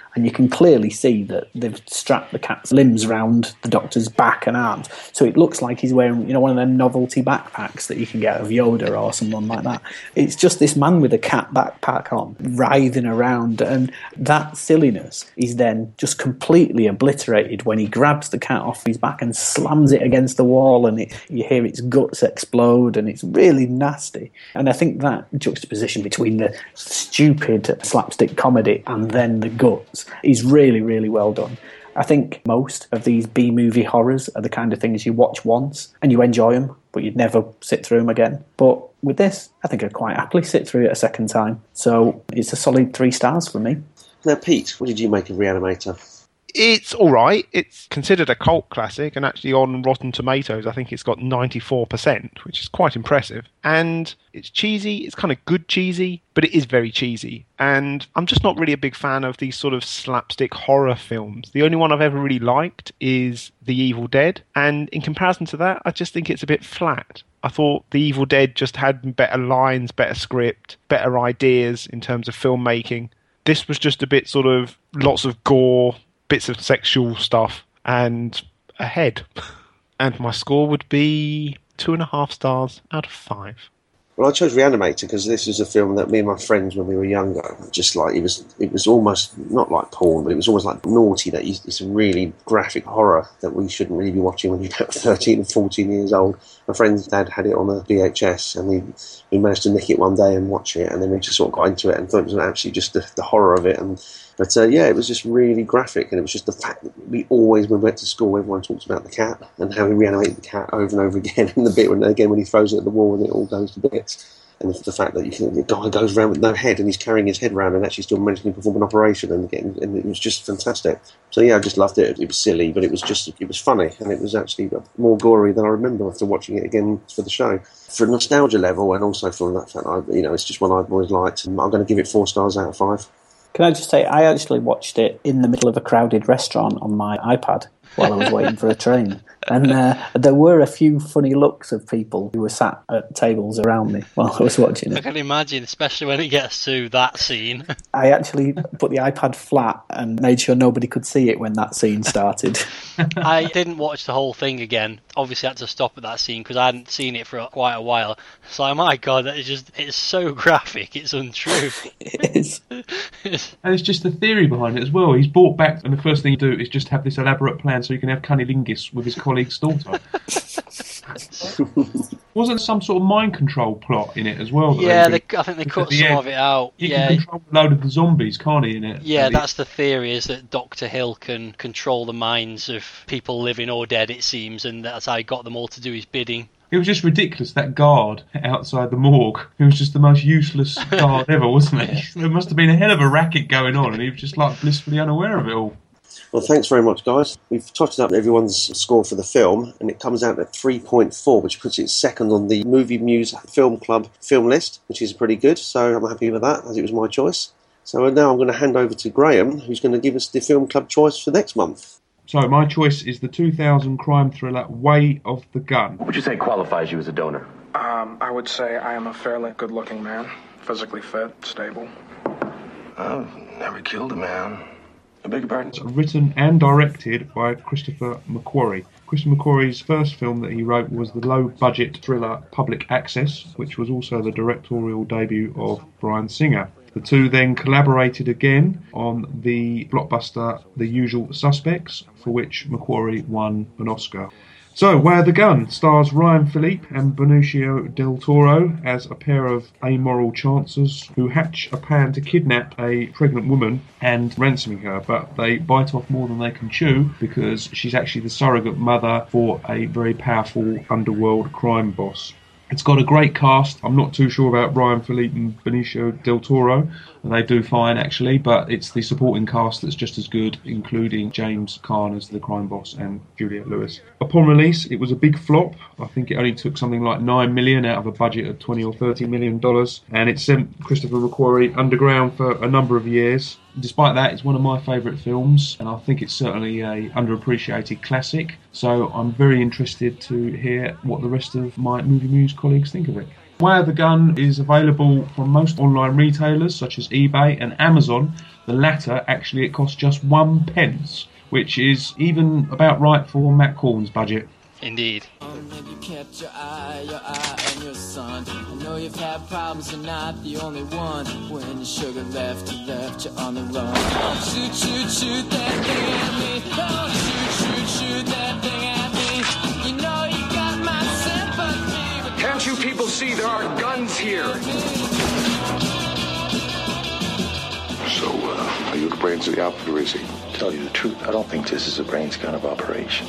and you can clearly see that they've strapped the cat's limbs round the Doctor's back and arms, so it looks like he's wearing, you know, one of them novelty backpacks that you can get of Yoda or someone like that. It's just this man with a cat backpack on, writhing around, and that silliness is then just completely obliterated when he grabs the cat off his back and slams it against the wall, and it, you hear its guts explode, and it's really nasty. And I think that juxtaposition between the stupid slapstick comedy and then the guts is really, really well done. I think most of these B-movie horrors are the kind of things you watch once and you enjoy them, but you'd never sit through them again. But with this, I think I'd quite happily sit through it a second time. So it's a solid three stars for me. Now, Pete, what did you make of Reanimator? It's all right. It's considered a cult classic, and actually on Rotten Tomatoes, I think it's got ninety-four percent, which is quite impressive. And it's cheesy. It's kind of good cheesy, but it is very cheesy. And I'm just not really a big fan of these sort of slapstick horror films. The only one I've ever really liked is The Evil Dead. And in comparison to that, I just think it's a bit flat. I thought The Evil Dead just had better lines, better script, better ideas in terms of filmmaking. This was just a bit sort of lots of gore, bits of sexual stuff, and a head. And my score would be two and a half stars out of five. Well, I chose Reanimator because this is a film that me and my friends, when we were younger, just like, it was it was almost, not like porn, but it was almost like naughty, that it's a really graphic horror that we shouldn't really be watching when you're about thirteen or fourteen years old. My friend's dad had it on a V H S, and we, we managed to nick it one day and watch it, and then we just sort of got into it and thought it was actually just the, the horror of it. And But uh, yeah, it was just really graphic, and it was just the fact that we always, when we went to school, everyone talked about the cat and how he reanimated the cat over and over again, and the bit when again when he throws it at the wall and it all goes to bits. And the fact that you can, the guy goes around with no head and he's carrying his head around and actually still managing to perform an operation, and getting, and it was just fantastic. So yeah, I just loved it. It was silly, but it was just, it was funny, and it was actually more gory than I remember after watching it again for the show. For a nostalgia level, and also for that fact, I, you know, it's just one I've always liked, and I'm going to give it four stars out of five. Can I just say, I actually watched it in the middle of a crowded restaurant on my iPad while I was waiting for a train. And uh, there were a few funny looks of people who were sat at tables around me while I was watching it. I can imagine, especially when it gets to that scene. I actually put the iPad flat and made sure nobody could see it when that scene started. I didn't watch the whole thing again. Obviously, I had to stop at that scene because I hadn't seen it for quite a while. So, oh my God, that is just, it's so graphic, it's untrue. It is. And it's just the theory behind it as well. He's brought back, and the first thing you do is just have this elaborate plan so you can have cunnilingus with his colleague's daughter. Wasn't some sort of mind control plot in it as well? Yeah, they, I think they cut some end, of it out. He yeah. can control a load of the zombies, can't he, in it? Yeah, that's the theory, is that Doctor Hill can control the minds of people living or dead, it seems, and that's how he got them all to do his bidding. It was just ridiculous, that guard outside the morgue. He was just the most useless guard ever, wasn't he? There must have been a hell of a racket going on, and he was just like blissfully unaware of it all. Well, thanks very much, guys. We've totted up everyone's score for the film, and it comes out at three point four, which puts it second on the Movie Muse Film Club film list, which is pretty good, so I'm happy with that, as it was my choice. So now I'm going to hand over to Graham, who's going to give us the film club choice for next month. So my choice is the two thousand crime thriller Way of the Gun. What would you say qualifies you as a donor? Um, I would say I am a fairly good-looking man, physically fit, stable. I've never killed a man. I beg your pardon? It's written and directed by Christopher McQuarrie. Christopher McQuarrie's first film that he wrote was the low-budget thriller Public Access, which was also the directorial debut of Bryan Singer. The two then collaborated again on the blockbuster The Usual Suspects, for which McQuarrie won an Oscar. So, Way of the Gun stars Ryan Phillippe and Benicio del Toro as a pair of amoral chancers who hatch a plan to kidnap a pregnant woman and ransoming her, but they bite off more than they can chew because she's actually the surrogate mother for a very powerful underworld crime boss. It's got a great cast. I'm not too sure about Ryan Phillippe and Benicio del Toro. They do fine, actually, but it's the supporting cast that's just as good, including James Caan as the crime boss and Juliette Lewis. Upon release, it was a big flop. I think it only took something like nine million dollars out of a budget of twenty or thirty million dollars, and it sent Christopher McQuarrie underground for a number of years. Despite that, it's one of my favourite films, and I think it's certainly a underappreciated classic. So I'm very interested to hear what the rest of my Movie Muse colleagues think of it. Way of the Gun is available from most online retailers such as eBay and Amazon. The latter, actually, it costs just one pence, which is even about right for Matt Corn's budget. Indeed. You kept your eye, your eye on your son. I know you've had problems, you're not the only one. When your sugar left, you left you on the run. Shoot, shoot, shoot that thing at me. Oh, shoot, shoot, shoot that thing at me. You know you got my sympathy. But can't you people see there are guns here? So, uh, are you the brains of the outfit, or is he? To tell you the truth, I don't think this is a brains kind of operation.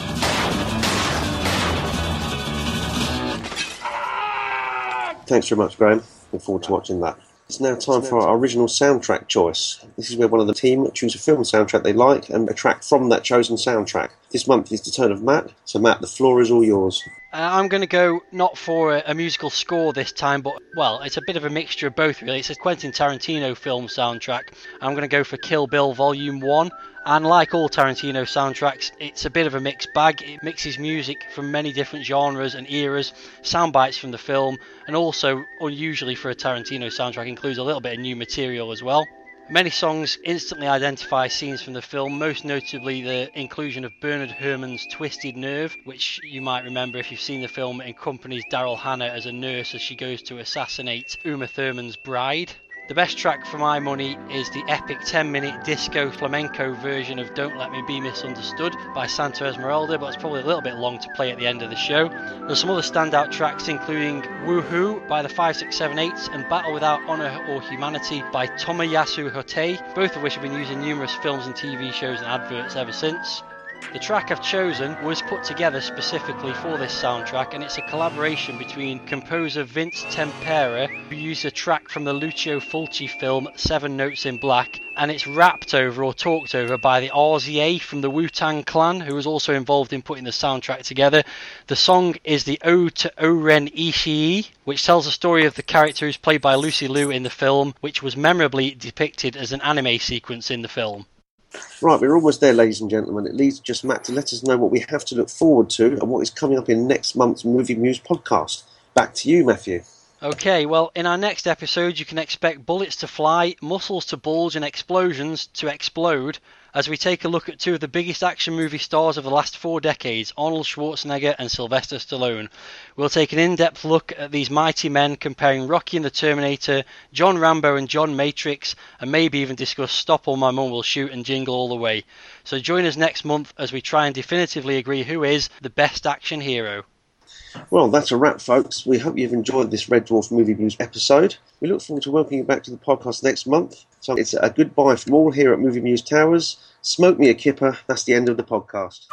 Thanks very much, Graham. Looking forward to watching that. It's now time for our original soundtrack choice. This is where one of the team choose a film soundtrack they like and a track from that chosen soundtrack. This month is the turn of Matt. So Matt, the floor is all yours. Uh, I'm going to go not for a, a musical score this time, but, well, it's a bit of a mixture of both, really. It's a Quentin Tarantino film soundtrack. I'm going to go for Kill Bill Volume one. And like all Tarantino soundtracks, it's a bit of a mixed bag. It mixes music from many different genres and eras, sound bites from the film, and also, unusually for a Tarantino soundtrack, includes a little bit of new material as well. Many songs instantly identify scenes from the film, most notably the inclusion of Bernard Herrmann's Twisted Nerve, which you might remember if you've seen the film. It accompanies Daryl Hannah as a nurse as she goes to assassinate Uma Thurman's bride. The best track for my money is the epic ten minute disco flamenco version of Don't Let Me Be Misunderstood by Santa Esmeralda, but it's probably a little bit long to play at the end of the show. There's some other standout tracks including Woohoo by the five six seven eights and Battle Without Honor or Humanity by Tomoyasu Hotei, both of which have been used in numerous films and T V shows and adverts ever since. The track I've chosen was put together specifically for this soundtrack, and it's a collaboration between composer Vince Tempera, who used a track from the Lucio Fulci film Seven Notes in Black, and it's rapped over or talked over by the R Z A from the Wu-Tang Clan, who was also involved in putting the soundtrack together. The song is the Ode to O-Ren Ishii, which tells the story of the character who's played by Lucy Liu in the film, which was memorably depicted as an anime sequence in the film. Right, we're almost there, ladies and gentlemen. It leaves just Matt to let us know what we have to look forward to and what is coming up in next month's Movie Muse podcast. Back to you, Matthew. Okay, well, in our next episode, you can expect bullets to fly, muscles to bulge, and explosions to explode as we take a look at two of the biggest action movie stars of the last four decades, Arnold Schwarzenegger and Sylvester Stallone. We'll take an in-depth look at these mighty men, comparing Rocky and the Terminator, John Rambo and John Matrix, and maybe even discuss Stop or My Mum Will Shoot and Jingle All the Way. So join us next month as we try and definitively agree who is the best action hero. Well, that's a wrap, folks. We hope you've enjoyed this Red Dwarf Movie Blues episode. We look forward to welcoming you back to the podcast next month. So it's a goodbye from all here at Movie Muse Towers. Smoke me a kipper. That's the end of the podcast.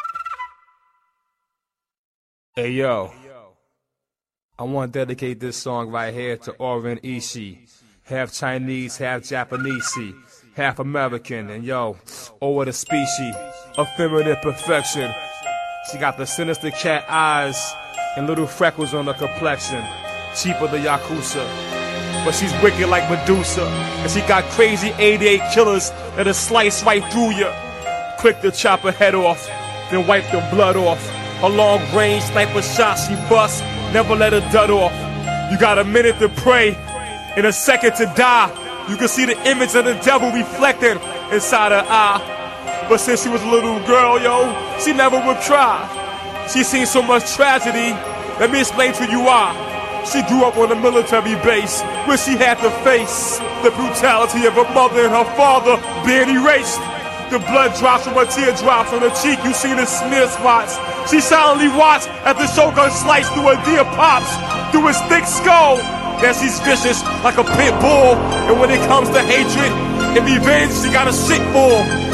Hey, yo. I want to dedicate this song right here to O-Ren Ishii. Half Chinese, half Japanese, half American. And yo, oh, what a species of feminine perfection. She got the sinister cat eyes and little freckles on her complexion. Cheaper the Yakuza, but she's wicked like Medusa. And she got crazy eighty-eight killers that'll slice right through you. Quick to chop her head off, then wipe the blood off. Her long range sniper shot she busts, never let her dud off. You got a minute to pray, and a second to die. You can see the image of the devil reflected inside her eye. But since she was a little girl, yo, she never would cry. She seen so much tragedy. Let me explain to you why. She grew up on a military base where she had to face the brutality of her mother and her father being erased. The blood drops from her teardrops on her cheek. You see the smear spots. She silently watched as the shotgun sliced through her dear pops, through his thick skull. Yeah, she's vicious like a pit bull. And when it comes to hatred and revenge, she got a shit full.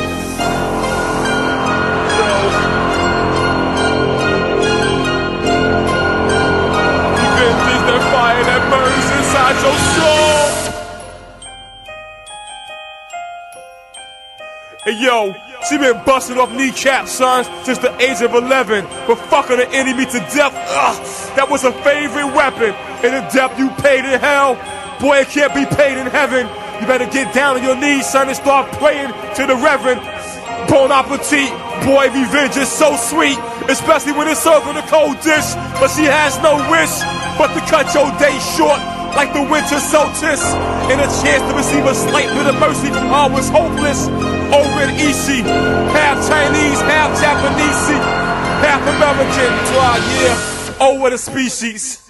Fire that burns inside your soul. Hey yo, she been busting off kneecaps, son, since the age of eleven. But fucking an enemy to death, ugh, that was her favorite weapon. And the death you paid in hell, boy, it can't be paid in heaven. You better get down on your knees, son, and start praying to the Reverend. Bon appetit, boy, revenge is so sweet, especially when it's served in a cold dish. But she has no wish. but to cut your day short like the winter solstice, and a chance to receive a slight bit of mercy from all was hopeless. Over in Ishi, half Chinese, half Japanese, half American, to our year, over the species.